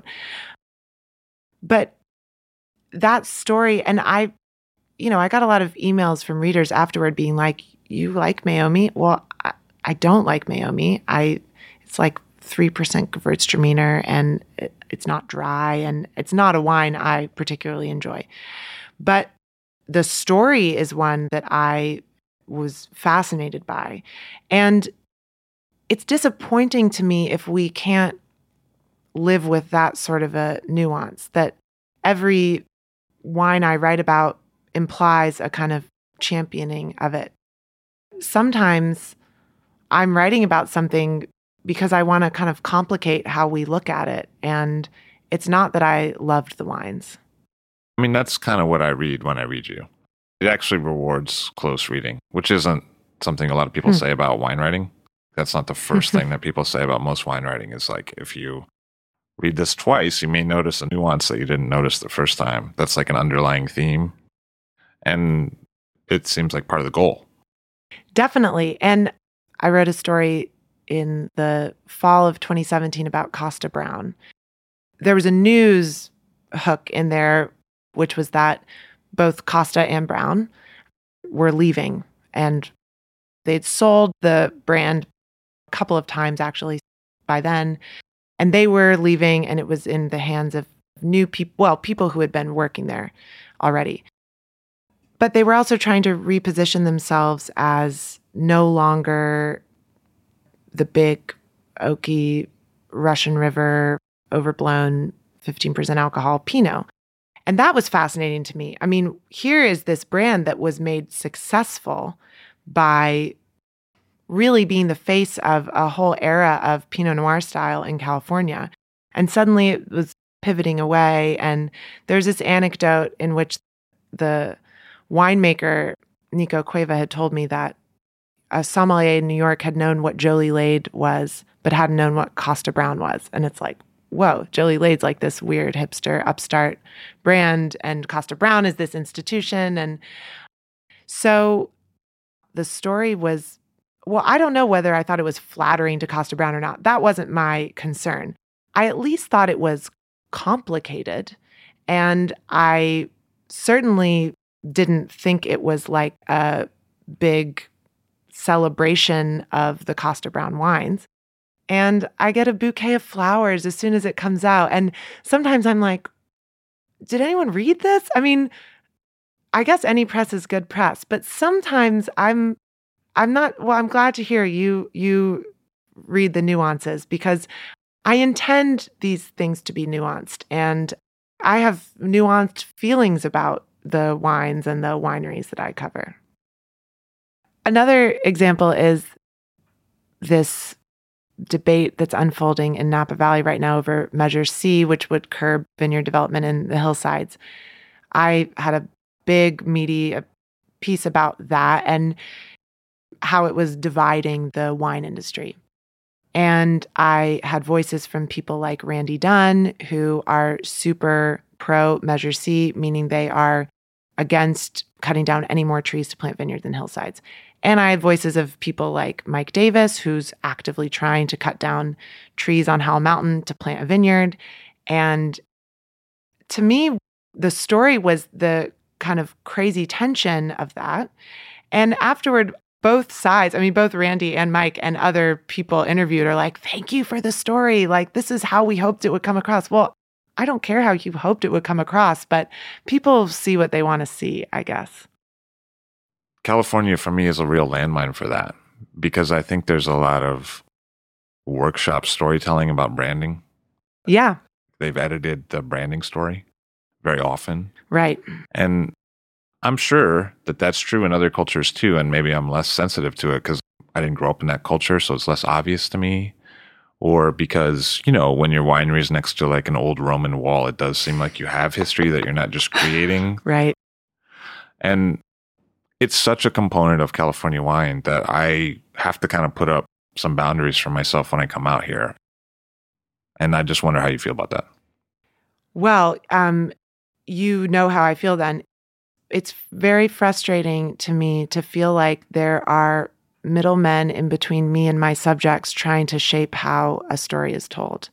Speaker 3: But that story, and I, you know, I got a lot of emails from readers afterward being like, you like Meiomi? Well, I, I don't like Meiomi. I, it's like three percent Gewürztraminer and it, it's not dry and it's not a wine I particularly enjoy. But the story is one that I was fascinated by. And it's disappointing to me if we can't live with that sort of a nuance, that every wine I write about implies a kind of championing of it. Sometimes I'm writing about something because I want to kind of complicate how we look at it. And it's not that I loved the wines.
Speaker 2: I mean, that's kind of what I read when I read you. It actually rewards close reading, which isn't something a lot of people hmm. say about wine writing. That's not the first thing that people say about most wine writing. Is like, if you read this twice, you may notice a nuance that you didn't notice the first time. That's like an underlying theme. And it seems like part of the goal.
Speaker 3: Definitely. And I wrote a story in the fall of twenty seventeen about Kosta Browne. There was a news hook in there, which was that both Kosta and Browne were leaving, and they'd sold the brand a couple of times actually by then, and they were leaving, and it was in the hands of new people, well, people who had been working there already. But they were also trying to reposition themselves as no longer the big, oaky, Russian River, overblown fifteen percent alcohol Pinot. And that was fascinating to me. I mean, here is this brand that was made successful by really being the face of a whole era of Pinot Noir style in California. And suddenly it was pivoting away. And there's this anecdote in which the winemaker, Nico Cueva, had told me that a sommelier in New York had known what Jolie Lade was, but hadn't known what Kosta Browne was. And it's like, whoa, Jolie Lade's like this weird hipster upstart brand, and Kosta Browne is this institution. And so the story was, well, I don't know whether I thought it was flattering to Kosta Browne or not. That wasn't my concern. I at least thought it was complicated. And I certainly didn't think it was like a big celebration of the Kosta Browne wines. And I get a bouquet of flowers as soon as it comes out. And sometimes I'm like, did anyone read this? I mean, I guess any press is good press, but sometimes I'm I'm not well, I'm glad to hear you you read the nuances, because I intend these things to be nuanced, and I have nuanced feelings about the wines and the wineries that I cover. Another example is this debate that's unfolding in Napa Valley right now over Measure C, which would curb vineyard development in the hillsides. I had a big, meaty piece about that and how it was dividing the wine industry. And I had voices from people like Randy Dunn, who are super pro Measure C, meaning they are against cutting down any more trees to plant vineyards and hillsides. And I had voices of people like Mike Davis, who's actively trying to cut down trees on Howell Mountain to plant a vineyard. And to me, the story was the kind of crazy tension of that. And afterward, both sides, I mean, both Randy and Mike and other people interviewed are like, thank you for the story. Like, this is how we hoped it would come across. Well, I don't care how you hoped it would come across, but people see what they want to see, I guess.
Speaker 2: California, for me, is a real landmine for that, because I think there's a lot of workshop storytelling about branding.
Speaker 3: Yeah.
Speaker 2: They've edited the branding story very often.
Speaker 3: Right.
Speaker 2: And I'm sure that that's true in other cultures too, and maybe I'm less sensitive to it because I didn't grow up in that culture, so it's less obvious to me. Or because, you know, when your winery is next to like an old Roman wall, it does seem like you have history that you're not just creating.
Speaker 3: Right.
Speaker 2: And it's such a component of California wine that I have to kind of put up some boundaries for myself when I come out here. And I just wonder how you feel about that.
Speaker 3: Well, um, you know how I feel then. It's very frustrating to me to feel like there are middlemen in between me and my subjects trying to shape how a story is told.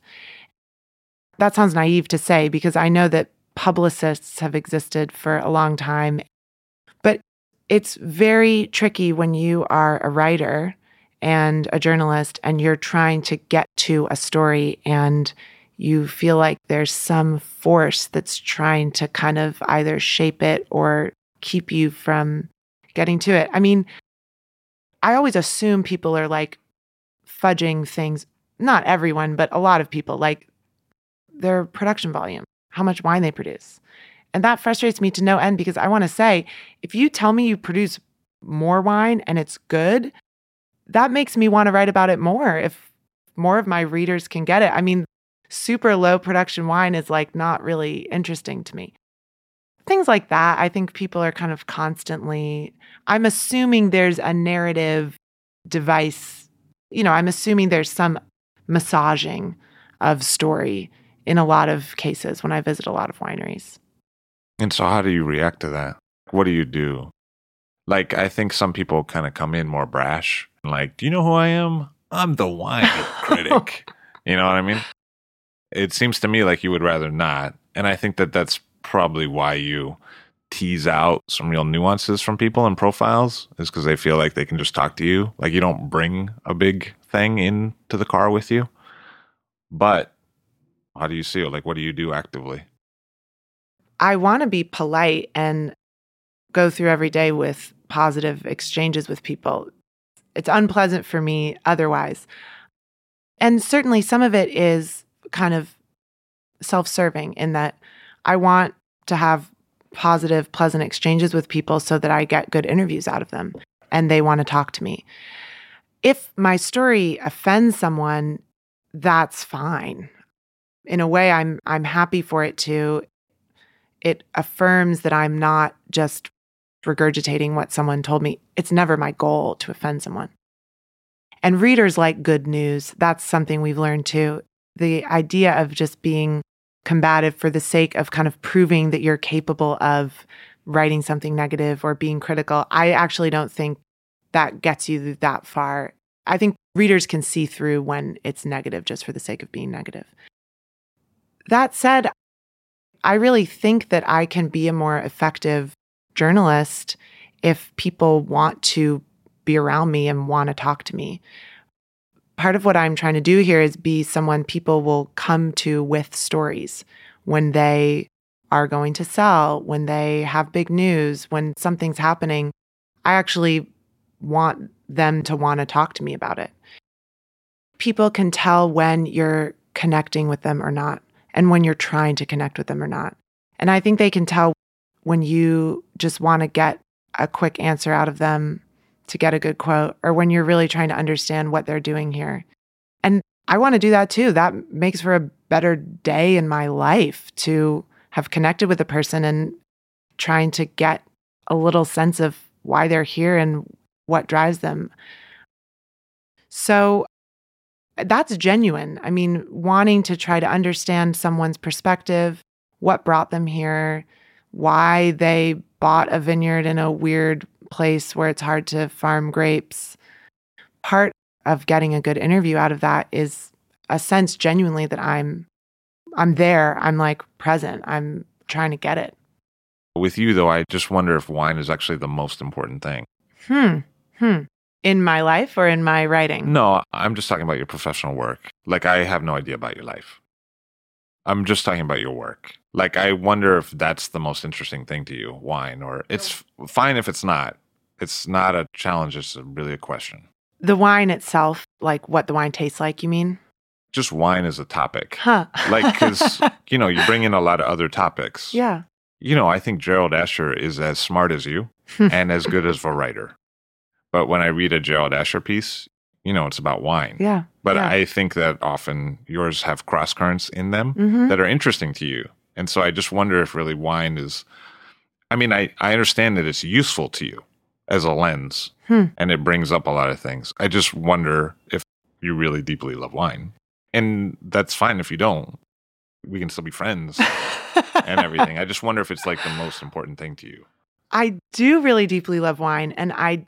Speaker 3: That sounds naive to say, because I know that publicists have existed for a long time. But it's very tricky when you are a writer and a journalist and you're trying to get to a story and you feel like there's some force that's trying to kind of either shape it or keep you from getting to it. I mean, I always assume people are like fudging things, not everyone, but a lot of people, like their production volume, how much wine they produce. And that frustrates me to no end, because I want to say, if you tell me you produce more wine and it's good, that makes me want to write about it more if more of my readers can get it. I mean, super low production wine is like not really interesting to me. Things like that, I think people are kind of constantly, I'm assuming there's a narrative device, you know, I'm assuming there's some massaging of story in a lot of cases when I visit a lot of wineries.
Speaker 2: And so how do you react to that? What do you do? Like, I think some people kind of come in more brash. Like, do you know who I am? I'm the wine critic. You know what I mean? It seems to me like you would rather not. And I think that that's probably why you tease out some real nuances from people in profiles, is because they feel like they can just talk to you. Like, you don't bring a big thing into the car with you. But how do you see it? Like, what do you do actively?
Speaker 3: I want to be polite and go through every day with positive exchanges with people. It's unpleasant for me otherwise. And certainly some of it is kind of self-serving in that I want to have positive, pleasant exchanges with people so that I get good interviews out of them and they want to talk to me. If my story offends someone, that's fine. In a way, I'm I'm happy for it to. It affirms that I'm not just regurgitating what someone told me. It's never my goal to offend someone. And readers like good news. That's something we've learned too. The idea of just being combative for the sake of kind of proving that you're capable of writing something negative or being critical, I actually don't think that gets you that far. I think readers can see through when it's negative just for the sake of being negative. That said, I really think that I can be a more effective journalist if people want to be around me and want to talk to me. Part of what I'm trying to do here is be someone people will come to with stories when they are going to sell, when they have big news, when something's happening. I actually want them to want to talk to me about it. People can tell when you're connecting with them or not, and when you're trying to connect with them or not. And I think they can tell when you just want to get a quick answer out of them to get a good quote, or when you're really trying to understand what they're doing here. And I want to do that too. That makes for a better day in my life to have connected with a person and trying to get a little sense of why they're here and what drives them. So that's genuine. I mean, wanting to try to understand someone's perspective, what brought them here, why they bought a vineyard in a weird place where it's hard to farm grapes. Part of getting a good interview out of that is a sense genuinely that I'm I'm there, I'm like present, I'm trying to get it.
Speaker 2: With you, though, I just wonder if wine is actually the most important thing.
Speaker 3: Hmm. Hmm. In my life or in my writing?
Speaker 2: No, I'm just talking about your professional work. Like, I have no idea about your life. I'm just talking about your work. Like, I wonder if that's the most interesting thing to you, wine, or it's f- fine if it's not. It's not a challenge, it's really a question.
Speaker 3: The wine itself, like what the wine tastes like, you mean?
Speaker 2: Just wine as a topic.
Speaker 3: Huh.
Speaker 2: Like, because, you know, you bring in a lot of other topics.
Speaker 3: Yeah.
Speaker 2: You know, I think Gerald Asher is as smart as you and as good as a writer. But when I read a Gerald Asher piece, you know, it's about wine.
Speaker 3: Yeah.
Speaker 2: But
Speaker 3: yeah.
Speaker 2: I think that often yours have cross currents in them
Speaker 3: Mhm.
Speaker 2: that are interesting to you. And so I just wonder if really wine is, I mean, I, I understand that it's useful to you as a lens
Speaker 3: Hmm.
Speaker 2: and it brings up a lot of things. I just wonder if you really deeply love wine. And that's fine if you don't. We can still be friends and everything. I just wonder if it's like the most important thing to you.
Speaker 3: I do really deeply love wine, and I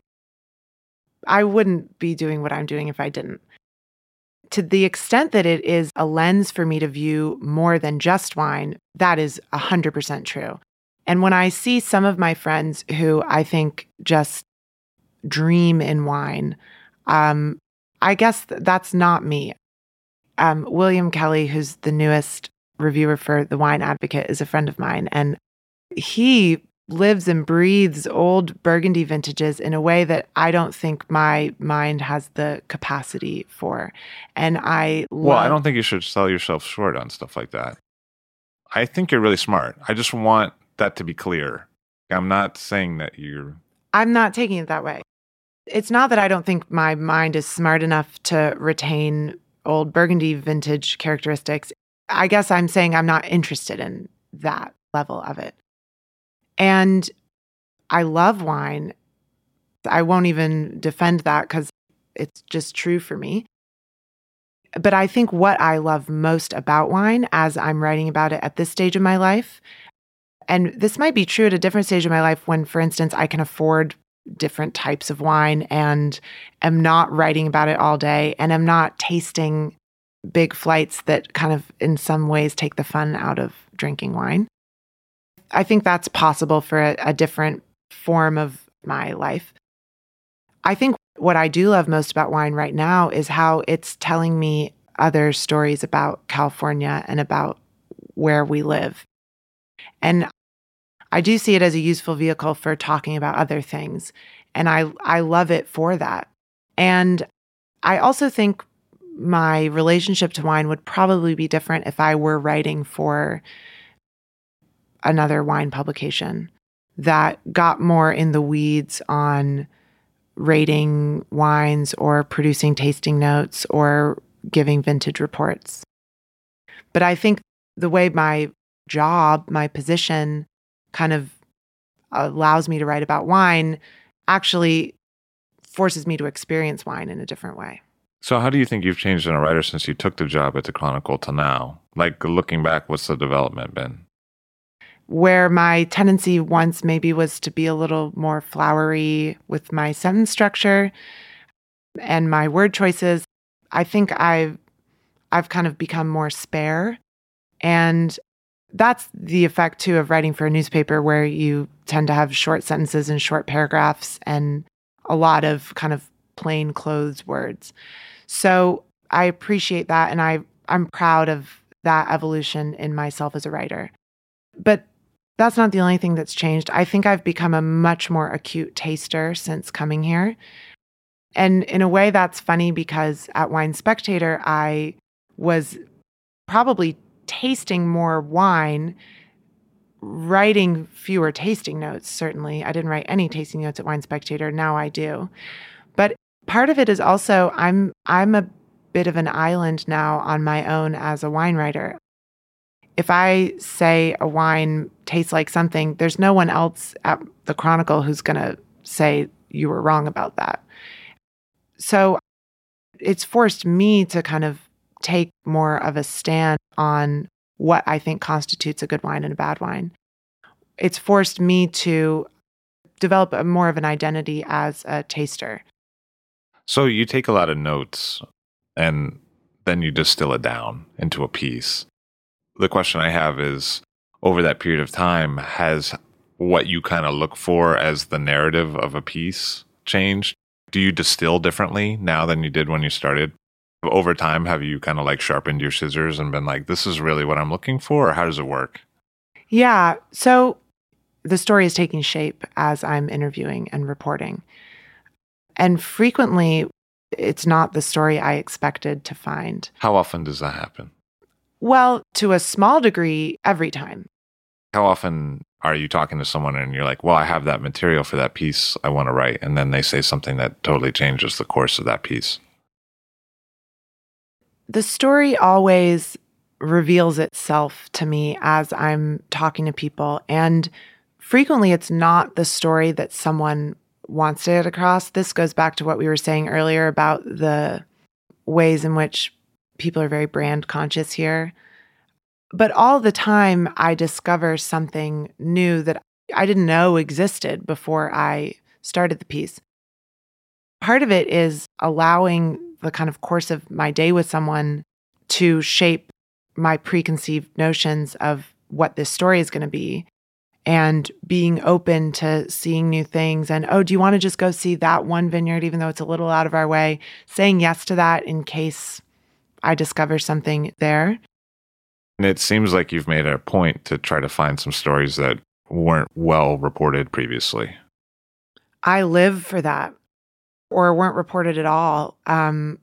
Speaker 3: I wouldn't be doing what I'm doing if I didn't. To the extent that it is a lens for me to view more than just wine, that is one hundred percent true. And when I see some of my friends who I think just dream in wine, um, I guess th- that's not me. Um, William Kelly, who's the newest reviewer for The Wine Advocate, is a friend of mine, and he lives and breathes old Burgundy vintages in a way that I don't think my mind has the capacity for. And I love...
Speaker 2: Well, I don't think you should sell yourself short on stuff like that. I think you're really smart. I just want that to be clear. I'm not saying that you're...
Speaker 3: I'm not taking it that way. It's not that I don't think my mind is smart enough to retain old Burgundy vintage characteristics. I guess I'm saying I'm not interested in that level of it. And I love wine. I won't even defend that because it's just true for me. But I think what I love most about wine as I'm writing about it at this stage of my life, and this might be true at a different stage of my life when, for instance, I can afford different types of wine and am not writing about it all day and am not tasting big flights that kind of in some ways take the fun out of drinking wine. I think that's possible for a, a different form of my life. I think what I do love most about wine right now is how it's telling me other stories about California and about where we live. And I do see it as a useful vehicle for talking about other things. And I, I love it for that. And I also think my relationship to wine would probably be different if I were writing for another wine publication that got more in the weeds on rating wines or producing tasting notes or giving vintage reports. But I think the way my job, my position kind of allows me to write about wine actually forces me to experience wine in a different way.
Speaker 2: So how do you think you've changed in a writer since you took the job at the Chronicle to now? Like, looking back, what's the development been?
Speaker 3: Where my tendency once maybe was to be a little more flowery with my sentence structure and my word choices, I think I've I've kind of become more spare. And that's the effect, too, of writing for a newspaper where you tend to have short sentences and short paragraphs and a lot of kind of plain clothes words. So I appreciate that, and I, I'm proud of that evolution in myself as a writer. But that's not the only thing that's changed. I think I've become a much more acute taster since coming here. And in a way, that's funny because at Wine Spectator, I was probably tasting more wine, writing fewer tasting notes, certainly. I didn't write any tasting notes at Wine Spectator. Now I do. But part of it is also I'm I'm a bit of an island now on my own as a wine writer. If I say a wine tastes like something, there's no one else at the Chronicle who's going to say you were wrong about that. So it's forced me to kind of take more of a stand on what I think constitutes a good wine and a bad wine. It's forced me to develop a more of an identity as a taster.
Speaker 2: So you take a lot of notes and then you distill it down into a piece. The question I have is, over that period of time, has what you kind of look for as the narrative of a piece changed? Do you distill differently now than you did when you started? Over time, have you kind of like sharpened your scissors and been like, this is really what I'm looking for, or how does it work?
Speaker 3: Yeah. So the story is taking shape as I'm interviewing and reporting. And frequently, it's not the story I expected to find.
Speaker 2: How often does that happen?
Speaker 3: Well, to a small degree, every time.
Speaker 2: How often are you talking to someone and you're like, well, I have that material for that piece I want to write, and then they say something that totally changes the course of that piece?
Speaker 3: The story always reveals itself to me as I'm talking to people. And frequently, it's not the story that someone wants to get across. This goes back to what we were saying earlier about the ways in which people are very brand conscious here. But all the time, I discover something new that I didn't know existed before I started the piece. Part of it is allowing the kind of course of my day with someone to shape my preconceived notions of what this story is going to be, and being open to seeing new things. And, oh, do you want to just go see that one vineyard, even though it's a little out of our way? Saying yes to that in case I discover something there.
Speaker 2: And it seems like you've made a point to try to find some stories that weren't well reported previously.
Speaker 3: I live for that, or weren't reported at all. Um,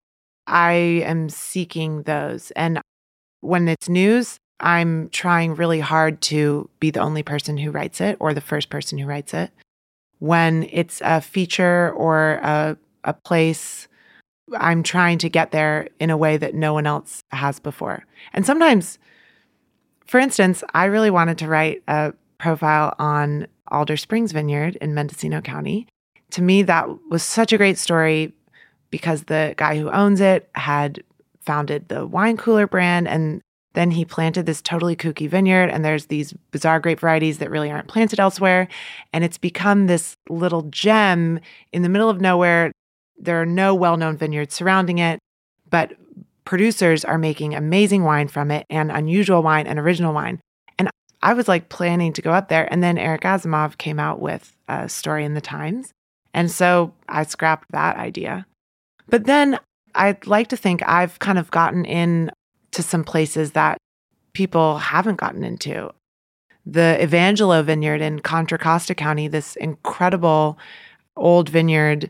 Speaker 3: I am seeking those. And when it's news, I'm trying really hard to be the only person who writes it or the first person who writes it. When it's a feature or a, a place, I'm trying to get there in a way that no one else has before. And sometimes, for instance, I really wanted to write a profile on Alder Springs Vineyard in Mendocino County. To me, that was such a great story because the guy who owns it had founded the Wine Cooler brand, and then he planted this totally kooky vineyard, and there's these bizarre grape varieties that really aren't planted elsewhere. And it's become this little gem in the middle of nowhere. There are no well-known vineyards surrounding it, but producers are making amazing wine from it, and unusual wine and original wine. And I was like planning to go up there, and then Eric Asimov came out with a story in the Times. And so I scrapped that idea. But then I'd like to think I've kind of gotten in to some places that people haven't gotten into. The Evangelo Vineyard in Contra Costa County, this incredible old vineyard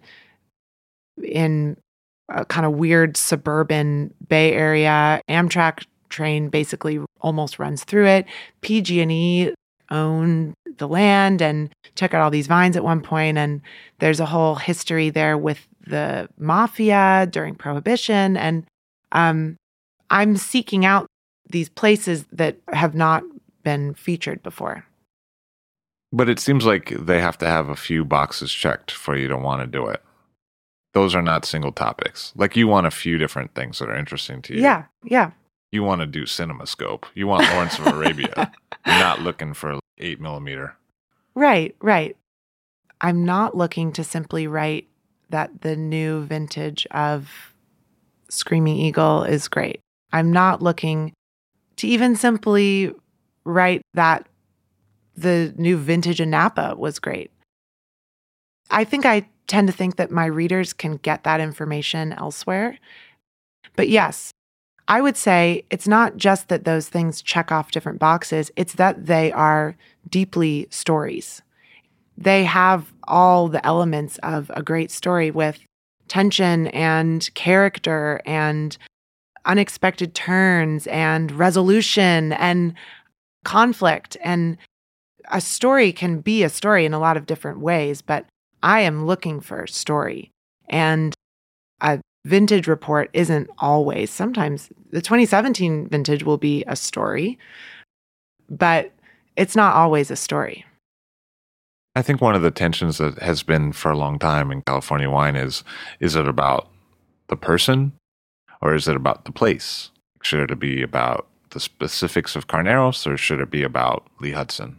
Speaker 3: in a kind of weird suburban Bay Area. Amtrak train basically almost runs through it. P G and E owned the land and took out all these vines at one point, and there's a whole history there with the mafia during Prohibition. And um, I'm seeking out these places that have not been featured before.
Speaker 2: But it seems like they have to have a few boxes checked for you to want to do it. Those are not single topics. Like, you want a few different things that are interesting to you.
Speaker 3: Yeah, yeah.
Speaker 2: You want to do CinemaScope. You want Lawrence of Arabia. You're not looking for eight millimeter.
Speaker 3: Right, right. I'm not looking to simply write that the new vintage of Screaming Eagle is great. I'm not looking to even simply write that the new vintage in Napa was great. I think I tend to think that my readers can get that information elsewhere. But yes, I would say it's not just that those things check off different boxes, it's that they are deeply stories. They have all the elements of a great story with tension and character and unexpected turns and resolution and conflict. And a story can be a story in a lot of different ways, but I am looking for story. And a vintage report isn't always. Sometimes the twenty seventeen vintage will be a story, but it's not always a story.
Speaker 2: I think one of the tensions that has been for a long time in California wine is, is it about the person or is it about the place? Should it be about the specifics of Carneros or should it be about Lee Hudson?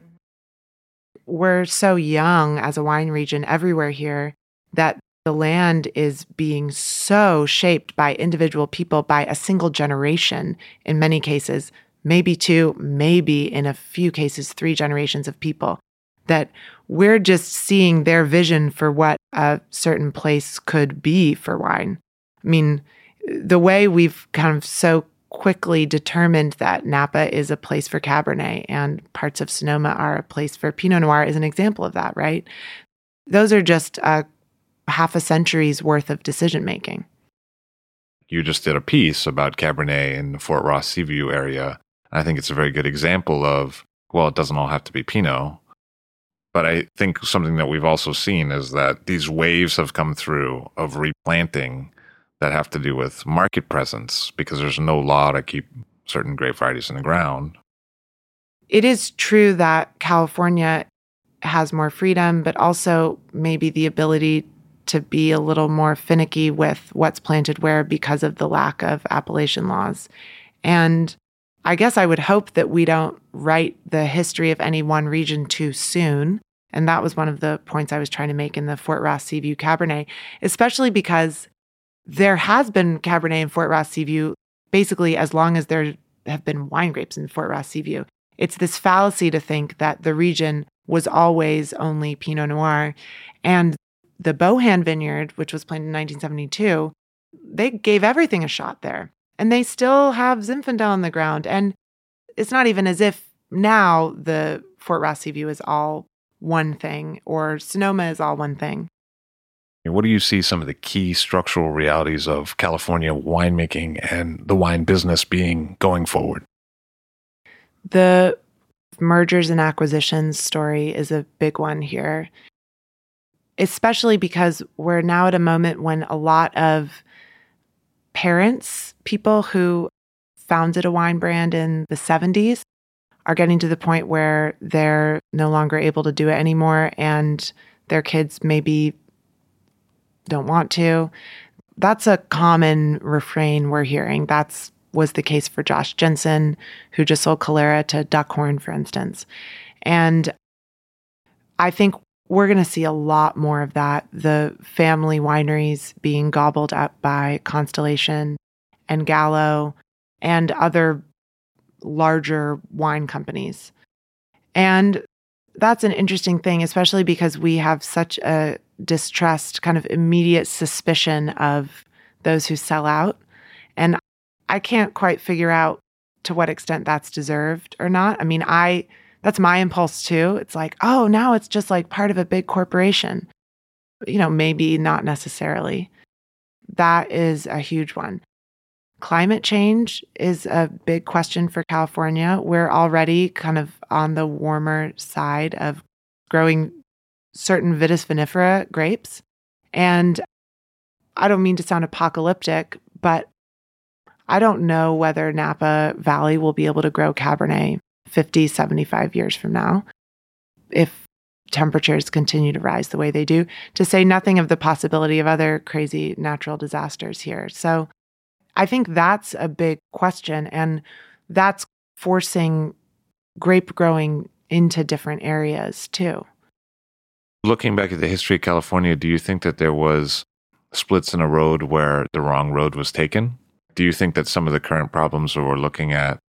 Speaker 3: We're so young as a wine region everywhere here that the land is being so shaped by individual people, by a single generation in many cases, maybe two, maybe in a few cases, three generations of people, that we're just seeing their vision for what a certain place could be for wine. I mean, the way we've kind of so quickly determined that Napa is a place for Cabernet and parts of Sonoma are a place for Pinot Noir is an example of that, right? Those are just a half a century's worth of decision making.
Speaker 2: You just did a piece about Cabernet in the Fort Ross Seaview area. I think it's a very good example of, well, it doesn't all have to be Pinot. But I think something that we've also seen is that these waves have come through of replanting that have to do with market presence because there's no law to keep certain grape varieties in the ground.
Speaker 3: It is true that California has more freedom, but also maybe the ability to be a little more finicky with what's planted where because of the lack of appellation laws. And I guess I would hope that we don't write the history of any one region too soon. And that was one of the points I was trying to make in the Fort Ross Seaview Cabernet, especially because there has been Cabernet in Fort Ross Seaview basically as long as there have been wine grapes in Fort Ross Seaview. It's this fallacy to think that the region was always only Pinot Noir. And the Bohan Vineyard, which was planted in nineteen seventy-two, they gave everything a shot there. And they still have Zinfandel on the ground. And it's not even as if now the Fort Ross Seaview is all one thing or Sonoma is all one thing.
Speaker 1: What do you see some of the key structural realities of California winemaking and the wine business being going forward?
Speaker 3: The mergers and acquisitions story is a big one here, especially because we're now at a moment when a lot of parents, people who founded a wine brand in the seventies, are getting to the point where they're no longer able to do it anymore and their kids maybe don't want to. That's a common refrain we're hearing. That's was the case for Josh Jensen, who just sold Calera to Duckhorn, for instance. And I think we're going to see a lot more of that. The family wineries being gobbled up by Constellation and Gallo and other larger wine companies. And that's an interesting thing, especially because we have such a distrust, kind of immediate suspicion of those who sell out. And I can't quite figure out to what extent that's deserved or not. I mean, I that's my impulse too. It's like, oh, now it's just like part of a big corporation. You know, maybe not necessarily. That is a huge one. Climate change is a big question for California. We're already kind of on the warmer side of growing certain Vitis vinifera grapes. And I don't mean to sound apocalyptic, but I don't know whether Napa Valley will be able to grow Cabernet fifty, seventy-five years from now if temperatures continue to rise the way they do, to say nothing of the possibility of other crazy natural disasters here. So I think that's a big question, and that's forcing grape growing into different areas too.
Speaker 2: Looking back at the history of California, do you think that there was splits in a road where the wrong road was taken? Do you think that some of the current problems that we're looking at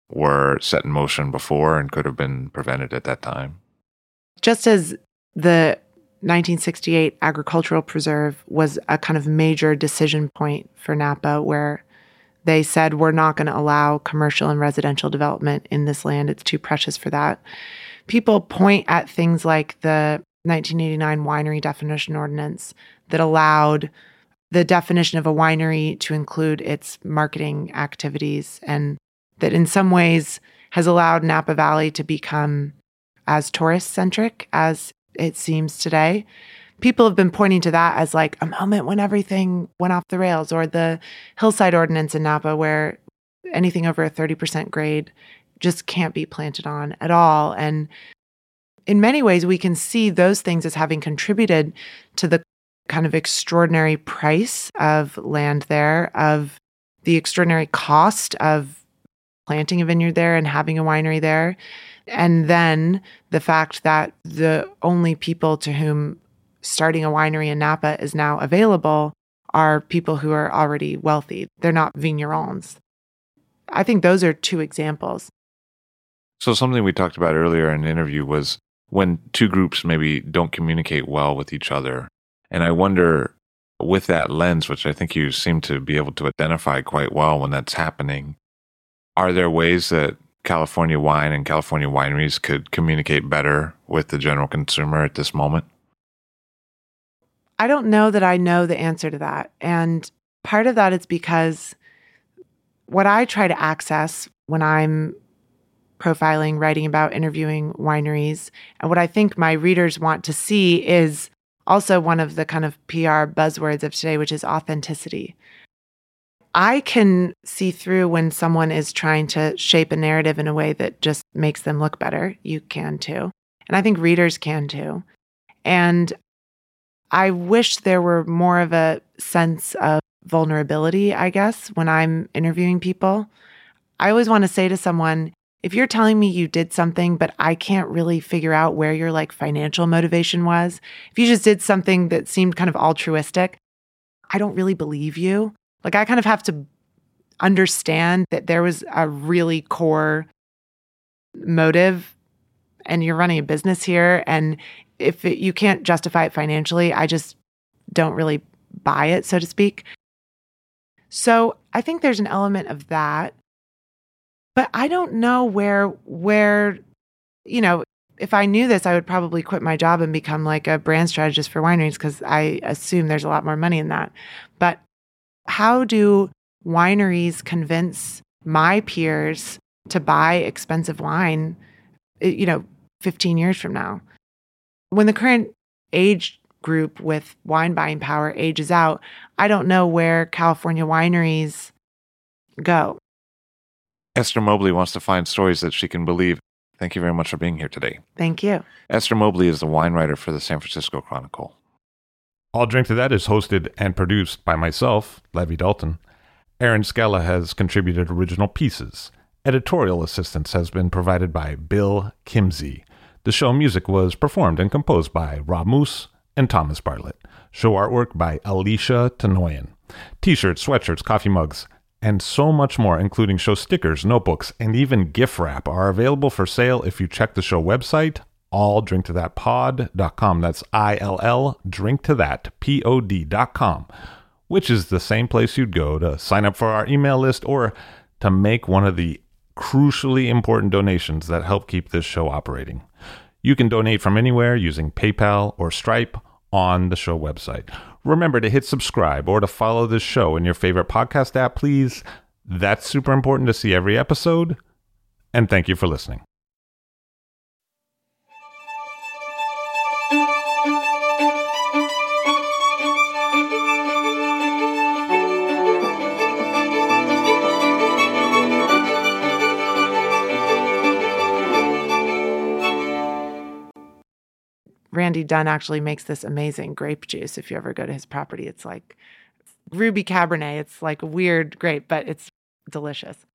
Speaker 2: were set in motion before and could have been prevented at that time.
Speaker 3: Just as the nineteen sixty-eight agricultural preserve was a kind of major decision point for Napa, where they said, we're not going to allow commercial and residential development in this land. It's too precious for that. People point at things like the nineteen eighty-nine winery definition ordinance that allowed the definition of a winery to include its marketing activities, and that in some ways has allowed Napa Valley to become as tourist-centric as it seems today. People have been pointing to that as like a moment when everything went off the rails, or the hillside ordinance in Napa where anything over a thirty percent grade just can't be planted on at all. And in many ways, we can see those things as having contributed to the kind of extraordinary price of land there, of the extraordinary cost of planting a vineyard there and having a winery there. And then the fact that the only people to whom starting a winery in Napa is now available are people who are already wealthy. They're not vignerons. I think those are two examples.
Speaker 2: So something we talked about earlier in the interview was when two groups maybe don't communicate well with each other. And I wonder, with that lens, which I think you seem to be able to identify quite well when that's happening, are there ways that California wine and California wineries could communicate better with the general consumer at this moment?
Speaker 3: I don't know that I know the answer to that. And part of that is because what I try to access when I'm profiling, writing about, interviewing wineries, and what I think my readers want to see is also one of the kind of P R buzzwords of today, which is authenticity. I can see through when someone is trying to shape a narrative in a way that just makes them look better. You can too. And I think readers can too. And I wish there were more of a sense of vulnerability, I guess, when I'm interviewing people. I always want to say to someone, if you're telling me you did something, but I can't really figure out where your like financial motivation was, if you just did something that seemed kind of altruistic, I don't really believe you. Like I kind of have to understand that there was a really core motive and you're running a business here. And if it, you can't justify it financially, I just don't really buy it, so to speak. So I think there's an element of that. But I don't know where, where, you know, if I knew this, I would probably quit my job and become like a brand strategist for wineries because I assume there's a lot more money in that. But how do wineries convince my peers to buy expensive wine, you know, fifteen years from now? When the current age group with wine buying power ages out, I don't know where California wineries go.
Speaker 2: Esther Mobley wants to find stories that she can believe. Thank you very much for being here today.
Speaker 3: Thank you.
Speaker 2: Esther Mobley is the wine writer for the San Francisco Chronicle.
Speaker 1: All Drink to That is hosted and produced by myself, Levi Dalton. Aaron Scala has contributed original pieces. Editorial assistance has been provided by Bill Kimsey. The show music was performed and composed by Rob Moose and Thomas Bartlett. Show artwork by Alicia Tenoyan. T-shirts, sweatshirts, coffee mugs, and so much more, including show stickers, notebooks, and even gift wrap, are available for sale if you check the show website, all drink to that pod dot com. That's I L L, drink to that, P O D dot com, which is the same place you'd go to sign up for our email list or to make one of the crucially important donations that help keep this show operating. You can donate from anywhere using PayPal or Stripe on the show website. Remember to hit subscribe or to follow this show in your favorite podcast app, please. That's super important to see every episode. And thank you for listening.
Speaker 3: Randy Dunn actually makes this amazing grape juice. If you ever go to his property, it's like ruby Cabernet. It's like a weird grape, but it's delicious.